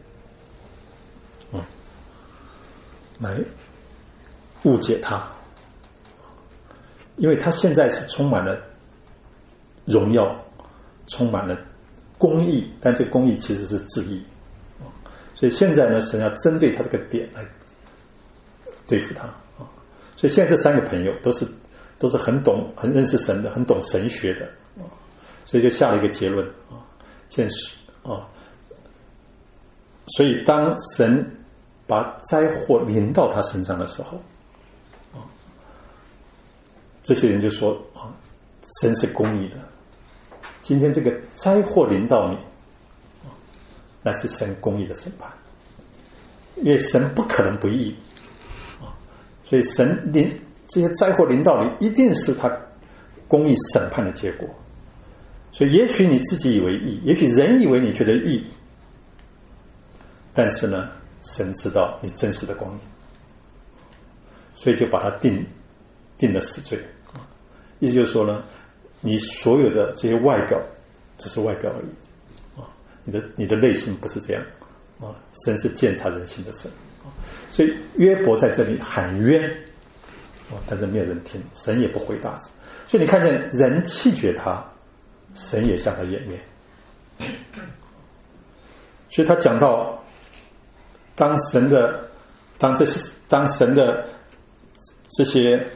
来误解他，因为他现在是充满了荣耀，充满了公义，但这个公义其实是自义。所以现在呢，神要针对他这个点来对付他。所以现在这三个朋友都是都是很懂、很认识神的，很懂神学的，所以就下了一个结论啊。现实啊，所以当神把灾祸临到他身上的时候，啊，这些人就说啊，神是公义的。今天这个灾祸临到你，那是神公义的审判，因为神不可能不义， 所以神临这些灾祸临到你，一定是他公义审判的结果。所以也许你自己以为义，也许人以为你觉得义，但是呢，神知道你真实的光景，所以就把他定定了死罪。意思就是说呢，你所有的这些外表只是外表而已啊，你的你的内心不是这样啊。神是鉴察人心的神啊，所以约伯在这里喊冤啊，但是没有人听，神也不回答。所以你看见人弃绝他，神也向他掩面。所以他讲到，当神的当这些当神的这些。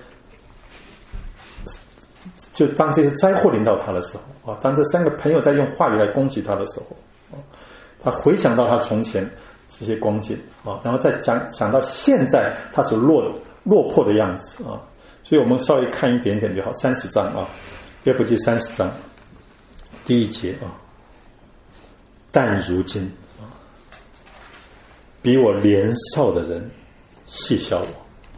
就当这些灾祸临到他的时候啊，当这三个朋友在用话语来攻击他的时候啊，他回想到他从前这些光景啊，然后再讲想到现在他所落落魄的样子啊，所以我们稍微看一点点就好。三十章啊，约伯记三十章第一节啊，但如今啊，比我年少的人戏笑我。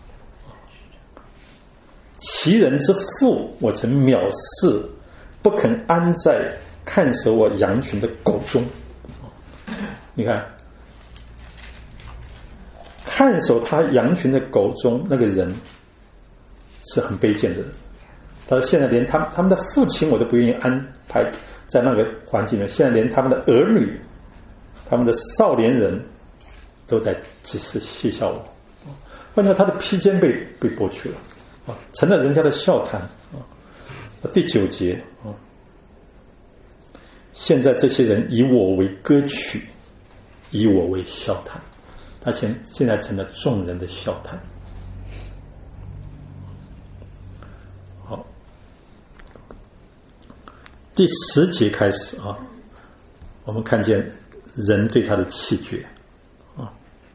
其人之父，我曾藐视，不肯安在看守我羊群的狗中。你看，看守他羊群的狗中那个人是很卑贱的人。他说：“现在连他们他们的父亲我都不愿意安排在那个环境里面，现在连他们的儿女、他们的少年人都在几次戏笑我。换句话，他的披肩被被剥去了。”啊，成了人家的笑谈啊！第九节啊，现在这些人以我为歌曲，以我为笑谈，他现现在成了众人的笑谈。好，第十节开始啊，我们看见人对他的弃绝啊，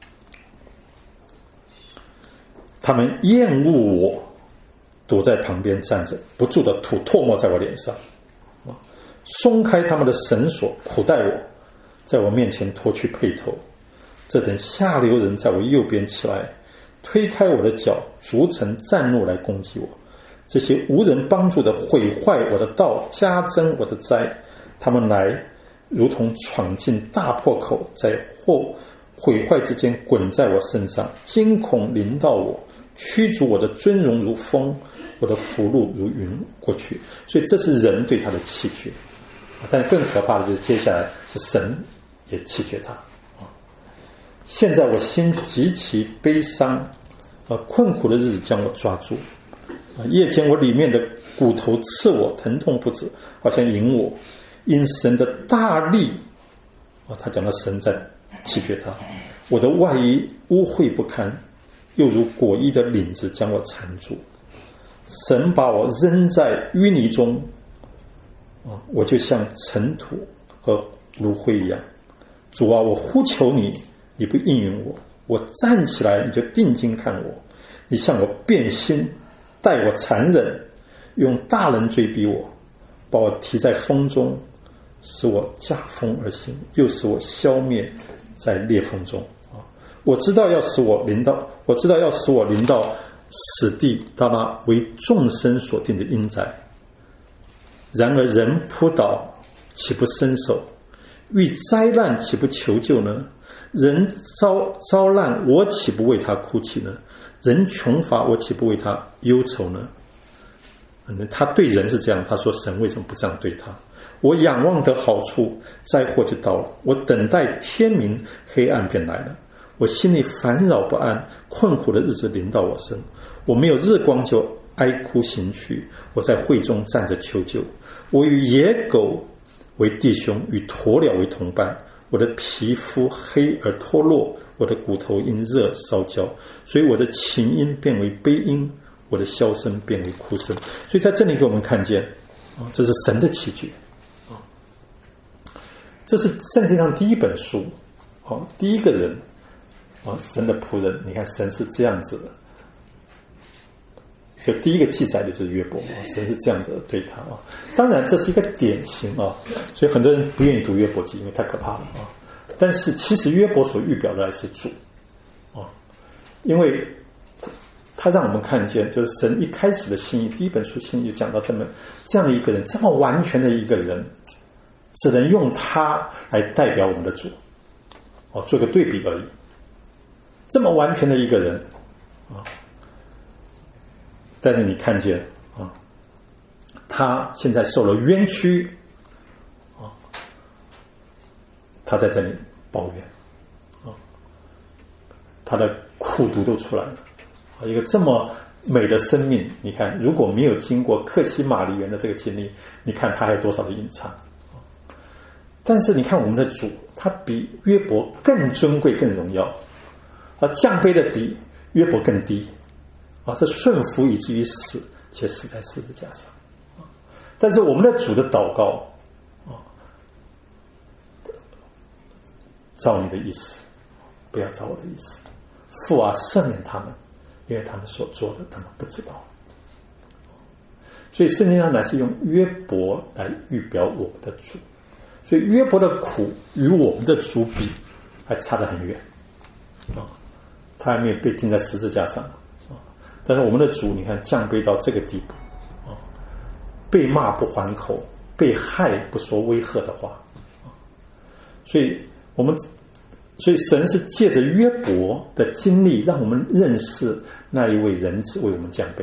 他们厌恶我。躲在旁边站着，不住的吐唾沫在我脸上，松开他们的绳索，苦待我，在我面前脱去辔头。这等下流人在我右边起来，推开我的脚，逐城战怒来攻击我。这些无人帮助的毁坏我的道，加增我的灾。他们来如同闯进大破口，在祸毁坏之间滚在我身上，惊恐临到我，驱逐我的尊荣如风，我的福禄如云过去。所以这是人对他的弃绝，但更可怕的就是接下来是神也弃绝他。现在我心极其悲伤，困苦的日子将我抓住，夜间我里面的骨头刺我，疼痛不止，好像引我。因神的大力，他讲到神在弃绝他，我的外衣污秽不堪，又如裹衣的领子将我缠住。神把我扔在淤泥中，我就像尘土和炉灰一样。主啊，我呼求你，你不应允我。我站起来，你就定睛看我。你向我变心，待我残忍，用大人追逼我，把我提在风中，使我驾风而行，又使我消灭在烈风中。我知道要使我临到，我知道要使我临到死地，到那为众生所定的阴宅。然而人扑倒，岂不伸手？遇灾难，岂不求救呢？人遭遭难，我岂不为他哭泣呢？人穷乏，我岂不为他忧愁呢？他对人是这样，他说神为什么不这样对他？我仰望得好处，灾祸就到了。我等待天明，黑暗便来了。我心里烦扰不安，困苦的日子临到我身。我没有日光就哀哭行去，我在会中站着求救。我与野狗为弟兄，与鸵鸟为同伴。我的皮肤黑而脱落，我的骨头因热烧焦，所以我的琴音变为悲音，我的箫声变为哭声。所以在这里给我们看见，这是神的弃绝，这是圣经上第一本书，第一个人，神的仆人。你看神是这样子的，就第一个记载的就是约伯，神是这样子的对他啊。当然这是一个典型啊，所以很多人不愿意读约伯记，因为太可怕了啊。但是其实约伯所预表的是主啊，因为他让我们看见，就是神一开始的心意，第一本书心意就讲到这么这样的一个人，这么完全的一个人，只能用他来代表我们的主，哦，做个对比而已。这么完全的一个人啊，但是你看见啊，他现在受了冤屈啊，他在这里抱怨啊，他的苦毒都出来了。一个这么美的生命，你看如果没有经过克西玛丽园的这个经历，你看他还有多少的隐藏。但是你看我们的主，他比约伯更尊贵更荣耀，啊，降卑的比约伯更低，啊，这顺服以至于死，且死在十字架上。但是我们的主的祷告啊，照你的意思，不要照我的意思，父啊，赦免他们，因为他们所做的他们不知道。所以圣经上乃是用约伯来预表我们的主，所以约伯的苦与我们的主比还差得很远啊，他还没有被钉在十字架上啊，但是我们的主你看降卑到这个地步啊，被骂不还口，被害不说威吓的话啊，所以我们所以神是借着约伯的经历让我们认识那一位人子为我们降卑。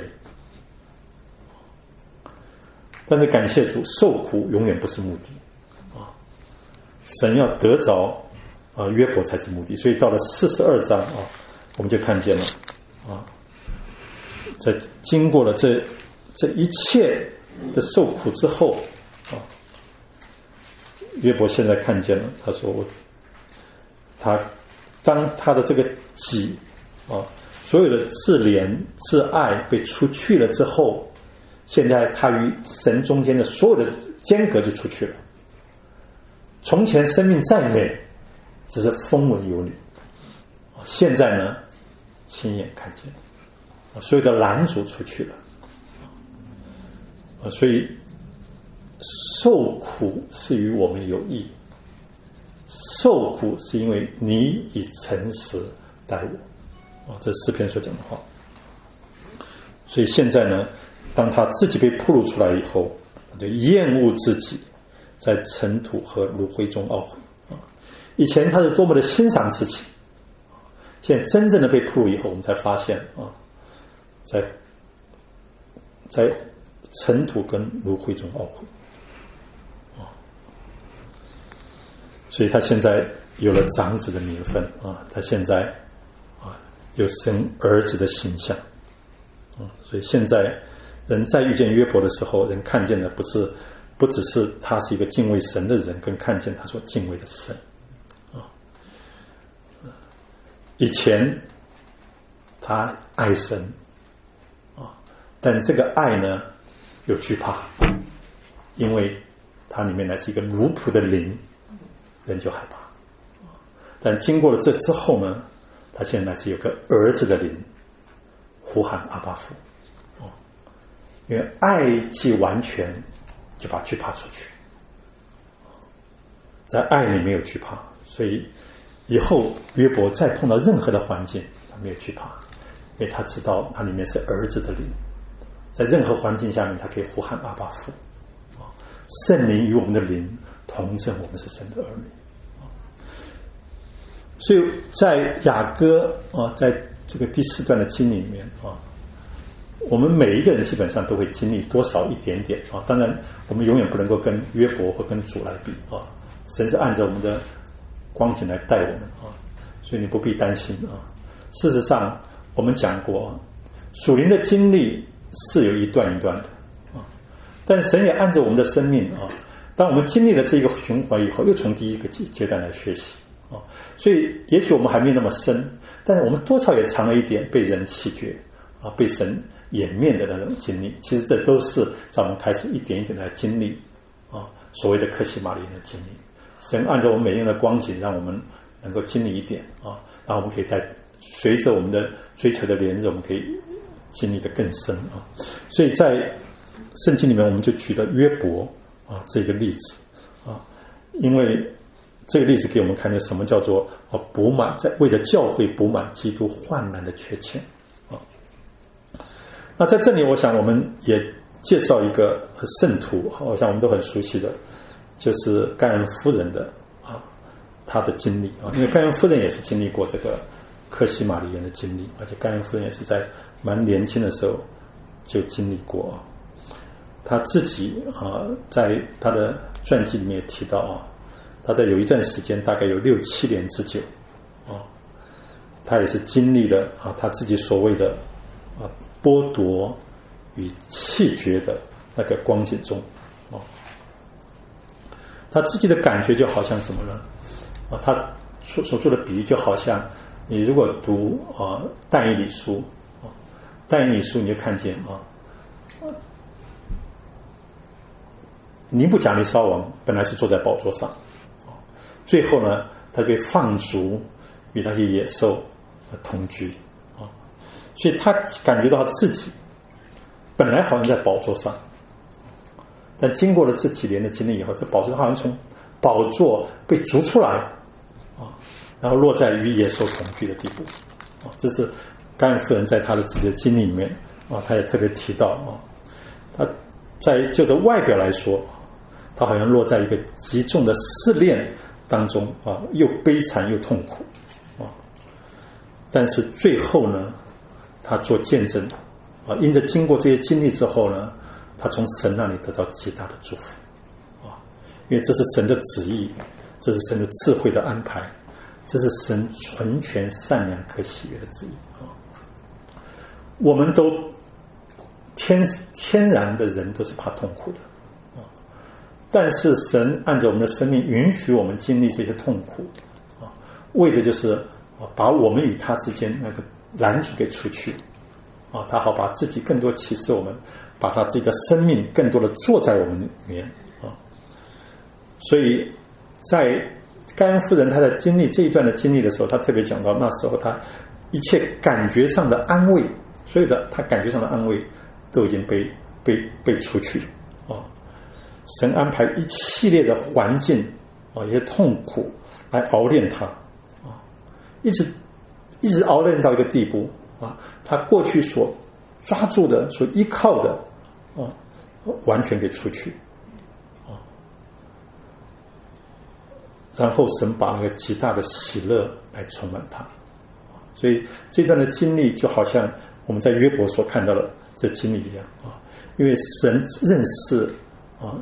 但是感谢主，受苦永远不是目的啊，神要得着啊约伯才是目的。所以到了四十二章啊，我们就看见了啊，在经过了这这一切的受苦之后啊，约伯现在看见了，他说我他当他的这个己啊，所有的自怜自爱被除去了之后，现在他与神中间的所有的间隔就出去了。从前生命再美，只是风闻有你，现在呢，亲眼看见，所有的拦阻出去了。所以受苦是与我们有益，受苦是因为你以诚实待我，这是诗篇所讲的话。所以现在呢，当他自己被暴露出来以后，他就厌恶自己在尘土和炉灰中懊悔。以前他是多么的欣赏自己，现在真正的被暴露以后，我们才发现啊，在在尘土跟炉灰中懊悔。所以他现在有了长子的名分啊，他现在啊有生儿子的形象啊，所以现在人在遇见约伯的时候，人看见的不是不只是他是一个敬畏神的人，更看见他所敬畏的神啊。以前他爱神啊，但这个爱呢有惧怕，因为它里面乃是一个奴仆的灵，人就害怕。但经过了这之后呢，他现在是有个儿子的灵，呼喊阿爸父。因为爱既完全，就把惧怕出去。在爱里没有惧怕，所以以后约伯再碰到任何的环境，他没有惧怕，因为他知道他里面是儿子的灵，在任何环境下面，他可以呼喊阿爸父。圣灵与我们的灵同证，我们是神的儿女。所以在雅歌啊，在这个第四段的经历里面啊，我们每一个人基本上都会经历多少一点点啊。当然，我们永远不能够跟约伯或跟主来比啊。神是按照我们的光景来带我们啊，所以你不必担心啊。事实上，我们讲过，属灵的经历是有一段一段的啊，但神也按照我们的生命啊，当我们经历了这个循环以后，又从第一个阶段来学习啊。所以，也许我们还没那么深，但是我们多少也尝了一点被人弃绝啊，被神掩面的那种经历。其实这都是在我们开始一点一点来经历啊，所谓的克西玛丽的经历。神按照我们每个人的光景，让我们能够经历一点啊，然后我们可以在随着我们的追求的连日，我们可以经历的更深啊。所以在圣经里面，我们就举了约伯啊这个例子啊，因为这个例子给我们看见什么叫做啊补满，在为了教会补满基督患难的缺欠啊。 那在这里，我想我们也介绍一个圣徒，我想我们都很熟悉的，就是盖恩夫人的啊，她的经历啊，因为盖恩夫人也是经历过这个克西玛丽园的经历，而且盖恩夫人也是在蛮年轻的时候就经历过。他自己啊，在他的传记里面也提到啊，他在有一段时间，大概有六七年之久啊，他也是经历了啊他自己所谓的啊剥夺与弃绝的那个光景中啊，他自己的感觉就好像什么呢？啊，他所所做的比喻就好像你如果读啊但以理书啊，但以理书你就看见啊。尼布甲尼撒王本来是坐在宝座上，最后呢，他被放逐与那些野兽同居啊，所以他感觉到他自己本来好像在宝座上，但经过了这几年的经历以后，这宝座好像从宝座被逐出来啊，然后落在与野兽同居的地步啊，这是盖恩夫人在他的自己的经历里面啊，他也特别提到啊，他在就着外表来说。他好像落在一个极重的试炼当中啊，又悲惨又痛苦啊。但是最后呢，他做见证啊，因着经过这些经历之后呢，他从神那里得到极大的祝福啊，因为这是神的旨意，这是神的智慧的安排，这是神纯全善良可喜悦的旨意啊。我们都天天然的人都是怕痛苦的。但是神按照我们的生命允许我们经历这些痛苦啊，为的就是啊把我们与他之间那个拦阻给除去啊，他好把自己更多启示我们，把他自己的生命更多的坐在我们里面啊。所以在盖恩夫人她在经历这一段的经历的时候，她特别讲到那时候她一切感觉上的安慰，所有的她感觉上的安慰都已经被被被除去啊。神安排一系列的环境啊，一些痛苦来熬炼他啊，一直一直熬炼到一个地步啊，他过去所抓住的、所依靠的啊，完全给除去啊，然后神把那个极大的喜乐来充满他，所以这段的经历就好像我们在约伯所看到的这经历一样啊，因为神认识啊。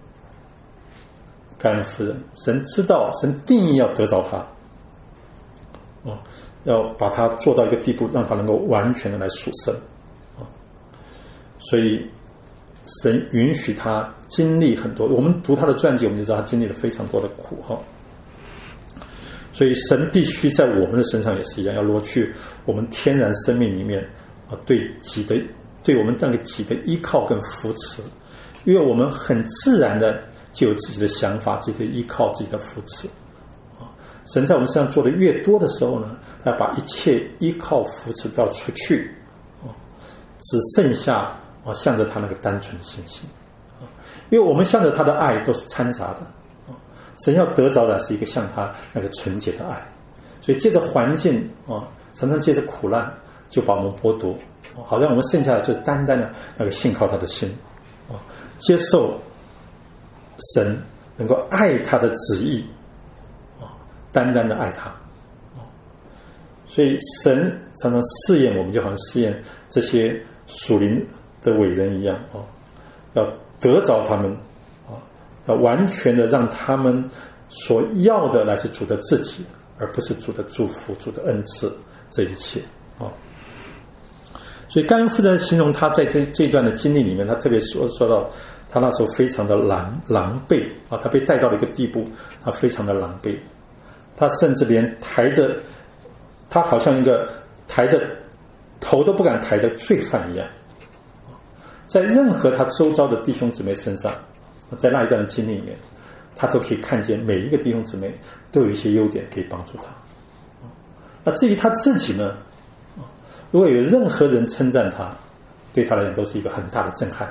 盖恩夫人，神知道，神定义要得着他，啊，要把他做到一个地步，让他能够完全的来属神，啊，所以神允许他经历很多。我们读他的传记，我们就知道他经历了非常多的苦哈。所以神必须在我们的身上也是一样，要挪去我们天然生命里面啊对己的对我们那个己的依靠跟扶持，因为我们很自然的。就有自己的想法，自己的依靠，自己的扶持啊！神在我们身上做的越多的时候呢，他把一切依靠扶持都要除去啊，只剩下啊向着他那个单纯的信心啊！因为我们向着他的爱都是掺杂的啊，神要得着的是一个向他那个纯洁的爱，所以借着环境啊，常常借着苦难就把我们剥夺，好像我们剩下的就是单单的那个信靠他的心啊，接受。神能够爱他的旨意啊，单单的爱他啊，所以神常常试验我们，就好像试验这些属灵的伟人一样啊，要得着他们啊，要完全的让他们所要的来自主的自己，而不是主的祝福、主的恩赐这一切啊。所以盖恩夫人形容他在这这一段的经历里面，他特别说说到。他那时候非常的狼狼狈啊，他被带到了一个地步，他非常的狼狈，他甚至连抬着，他好像一个抬着头都不敢抬的罪犯一样，在任何他周遭的弟兄姊妹身上，在那一段的经历里面，他都可以看见每一个弟兄姊妹都有一些优点可以帮助他。那至于他自己呢，如果有任何人称赞他，对他来讲都是一个很大的震撼。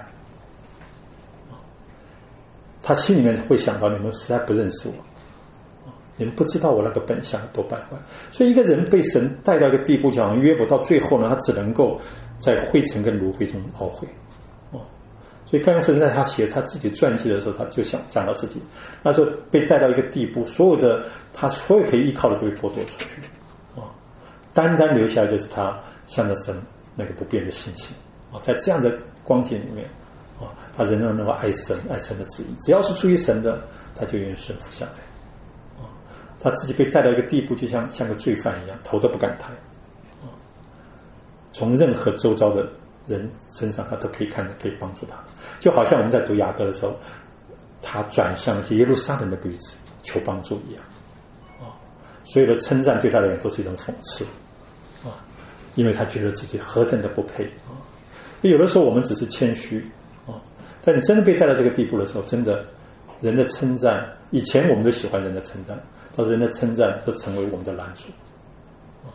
他心里面会想到，你们实在不认识我， 你们不知道我那个本相有多败坏。所以一个人被神带到一个地步，就好像约伯到最后呢，他只能够在灰尘跟炉灰中懊悔。哦，所以盖恩夫人在他写他自己传记的时候，他就想讲到自己那时候被带到一个地步，所有的他所有可以依靠的都被剥夺出去。哦，单单留下来就是他向着神那个不变的信心。哦，在这样的光景里面，哦，他仍然能够爱神，爱神的旨意，只要是出于神的，他就愿意顺服下来。哦，他自己被带到一个地步，就像像个罪犯一样，头都不敢抬。哦，从任何周遭的人身上，他都可以看到可以帮助他，就好像我们在读雅歌的时候，他转向那些耶路撒冷的女子求帮助一样。哦，所有的称赞对他来讲都是一种讽刺。啊，因为他觉得自己何等的不配啊！有的时候我们只是谦虚啊，但你真的被带到这个地步的时候，真的人的称赞，以前我们都喜欢人的称赞，到人的称赞都成为我们的拦阻啊。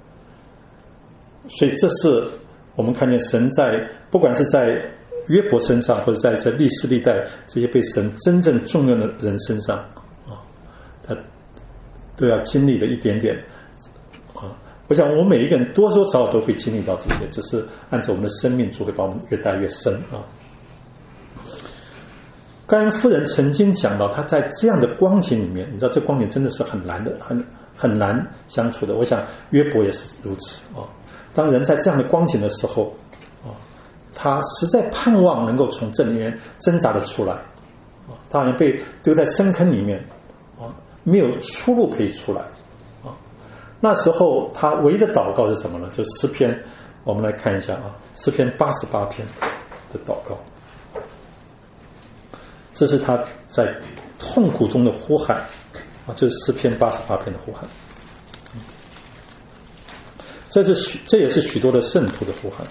所以这是我们看见神在不管是在约伯身上，或者在这历世历代这些被神真正重用的人身上啊，他都要经历的一点点啊。我想我们每一个人多多少少都会经历到这些，只是按照我们的生命就会把我们越带越深啊。盖恩夫人曾经讲到，她在这样的光景里面，你知道这光景真的是很难的，很很难相处的。我想约伯也是如此啊。当人在这样的光景的时候啊，他实在盼望能够从这里面挣扎的出来啊，他好像被丢在深坑里面啊，没有出路可以出来。那时候他唯一的祷告是什么呢？就诗篇，我们来看一下啊，诗篇八十八篇的祷告，这是他在痛苦中的呼喊啊，这是诗篇八十八篇的呼喊，这是许这也是许多的圣徒的呼喊。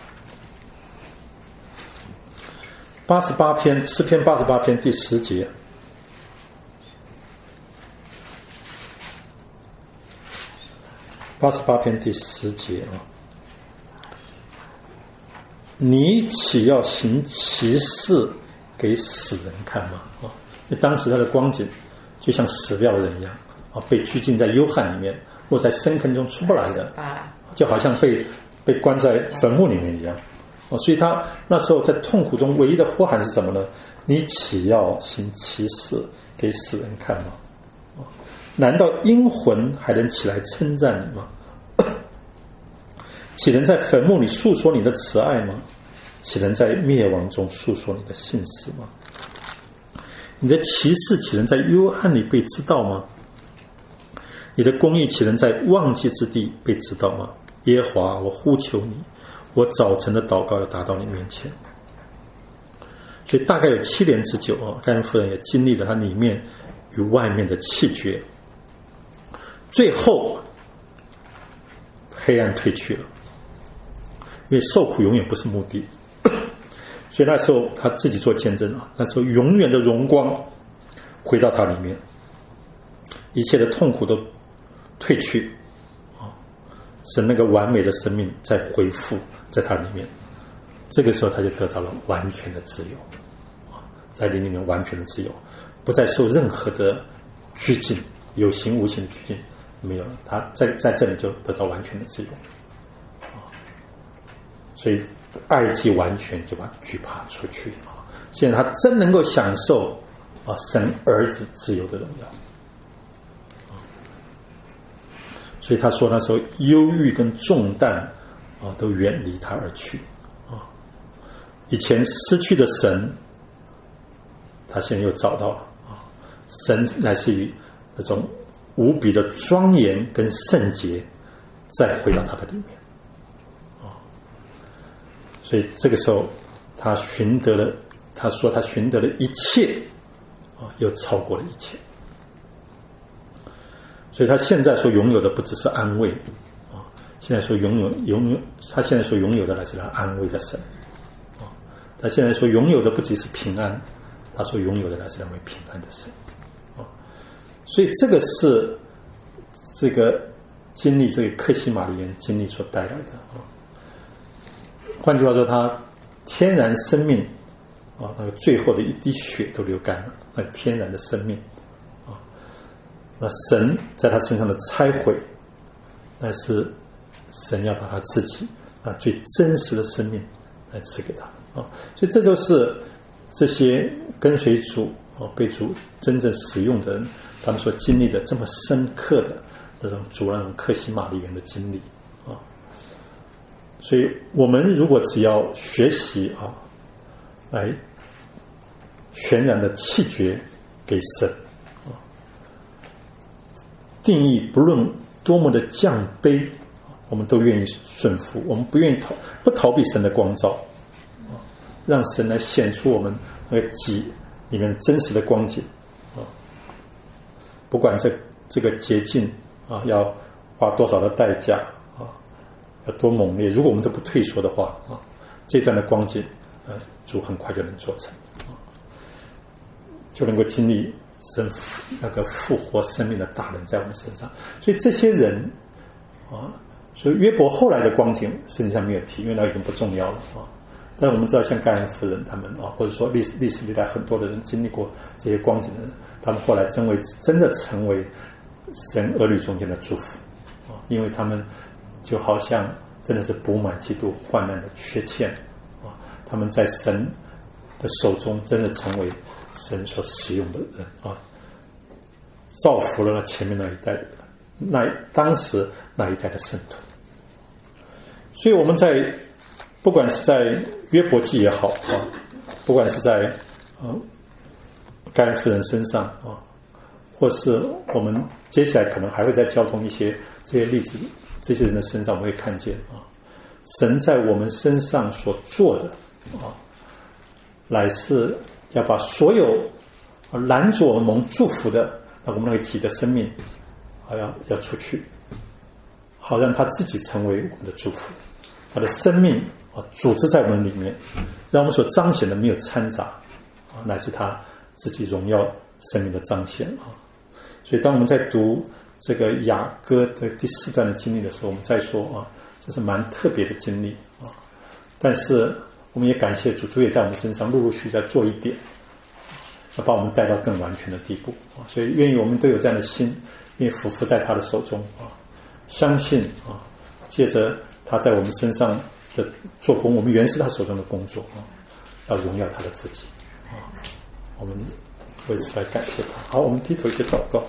八十八篇，诗篇八十八篇第十节。八十八篇第十节啊，你岂要行奇事给死人看吗？啊，因为当时他的光景就像死掉的人一样啊，被拘禁在幽暗里面，落在深坑中出不来的，就好像被被关在坟墓里面一样啊。所以他那时候在痛苦中唯一的呼喊是什么呢？你岂要行奇事给死人看吗？难道阴魂还能起来称赞你吗？岂能在坟墓里诉说你的慈爱吗？岂能在灭亡中诉说你的信实吗？你的奇事岂能在幽暗里被知道吗？你的公义岂能在忘记之地被知道吗？耶和华，我呼求你，我早晨的祷告要达到你面前。所以大概有七年之久啊，盖恩夫人也经历了她里面与外面的气绝，最后黑暗退去了，因为受苦永远不是目的，所以那时候他自己做见证啊，那时候永远的荣光回到他里面，一切的痛苦都退去啊，神那个完美的生命再恢复在他里面，这个时候他就得到了完全的自由啊，在灵里面完全的自由，不再受任何的拘禁，有形无形的拘禁没有了，他在在这里就得到完全的自由啊，所以爱既完全，就把惧怕出去啊。现在他真能够享受啊神儿子自由的荣耀啊，所以他说那时候忧郁跟重担啊都远离他而去啊，以前失去的神，他现在又找到了啊，神来自于那种无比的庄严跟圣洁再回到他的里面啊，所以这个时候他寻得了，他说他寻得了一切啊，又超过了一切，所以他现在所拥有的不只是安慰啊，现在所拥有拥有他现在所拥有的乃是他安慰的神啊，他现在所拥有的不只是平安，他所拥有的乃是那位平安的神。所以这个是这个经历这个克西玛丽人经历所带来的啊。换句话说，他天然生命啊，那个最后的一滴血都流干了，那个天然的生命啊， 那神在他身上的拆毁，那是神要把他自己啊最真实的生命来赐给他啊，所以这就是这些跟随主啊被主真正使用的人，他们所经历的这么深刻的那种主那种克西玛丽园的经历啊。所以我们如果只要学习啊，来全然的弃绝给神啊，定义不论多么的降卑，我们都愿意顺服，我们不愿意逃不逃避神的光照啊，让神来显出我们那个己里面真实的光景啊。不管这这个捷径啊要花多少的代价啊，要多猛烈，如果我们都不退缩的话啊，这段的光景呃主很快就能做成啊，就能够经历神那个复活生命的大能在我们身上。所以这些人啊，所以约伯后来的光景实际上没有提，因为那已经不重要了啊。但我们知道像盖恩夫人他们啊，或者说历史历史历代很多的人经历过这些光景的人，他们后来真为真的成为神儿女中间的祝福啊，因为他们就好像真的是补满基督患难的缺欠啊，他们在神的手中真的成为神所使用的人啊，造福了前面那一代的那当时那一代的圣徒。所以我们在不管是在约伯记也好啊，不管是在呃盖恩夫人身上啊，或是我们接下来可能还会再交通一些这些例子，这些人的身上，我们会看见啊，神在我们身上所做的啊，乃是要把所有拦阻我们蒙祝福的，那我们那个己的生命啊，要要出去，好让他自己成为我们的祝福，他的生命啊，组织在我们里面，让我们所彰显的没有掺杂啊，乃是他自己荣耀生命的彰显啊。所以当我们在读这个雅歌的第四段的经历的时候，我们再说啊，这是蛮特别的经历啊。但是我们也感谢主，主也在我们身上陆陆续续在做一点，要把我们带到更完全的地步啊。所以愿意我们都有这样的心，愿意俯伏在他的手中啊，相信啊，借着他在我们身上的做工，我们原是他手中的工作啊，要荣耀他的自己啊。我们为此来感谢他。好，我们低头一起祷告。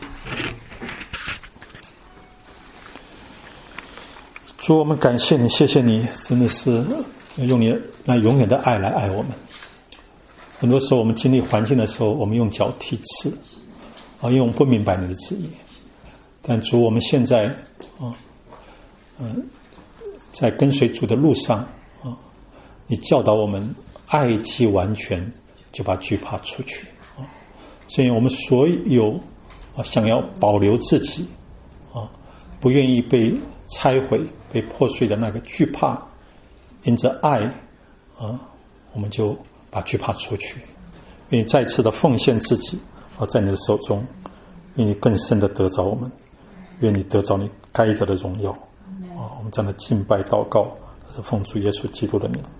主，我们感谢你，谢谢你，真的是用你那永远的爱来爱我们。很多时候我们经历环境的时候，我们用脚踢刺啊，因为我们不明白你的旨意。但主，我们现在啊，嗯、呃，在跟随主的路上啊，你教导我们爱既完全，就把惧怕除去啊。所以我们所有啊想要保留自己啊，不愿意被拆毁、被破碎的那个惧怕，因着爱啊，我们就把惧怕除去，愿意再次的奉献自己啊，在你的手中，愿你更深的得着我们，愿你得着你该得的荣耀啊！我们这样的敬拜祷告，是奉主耶稣基督的名。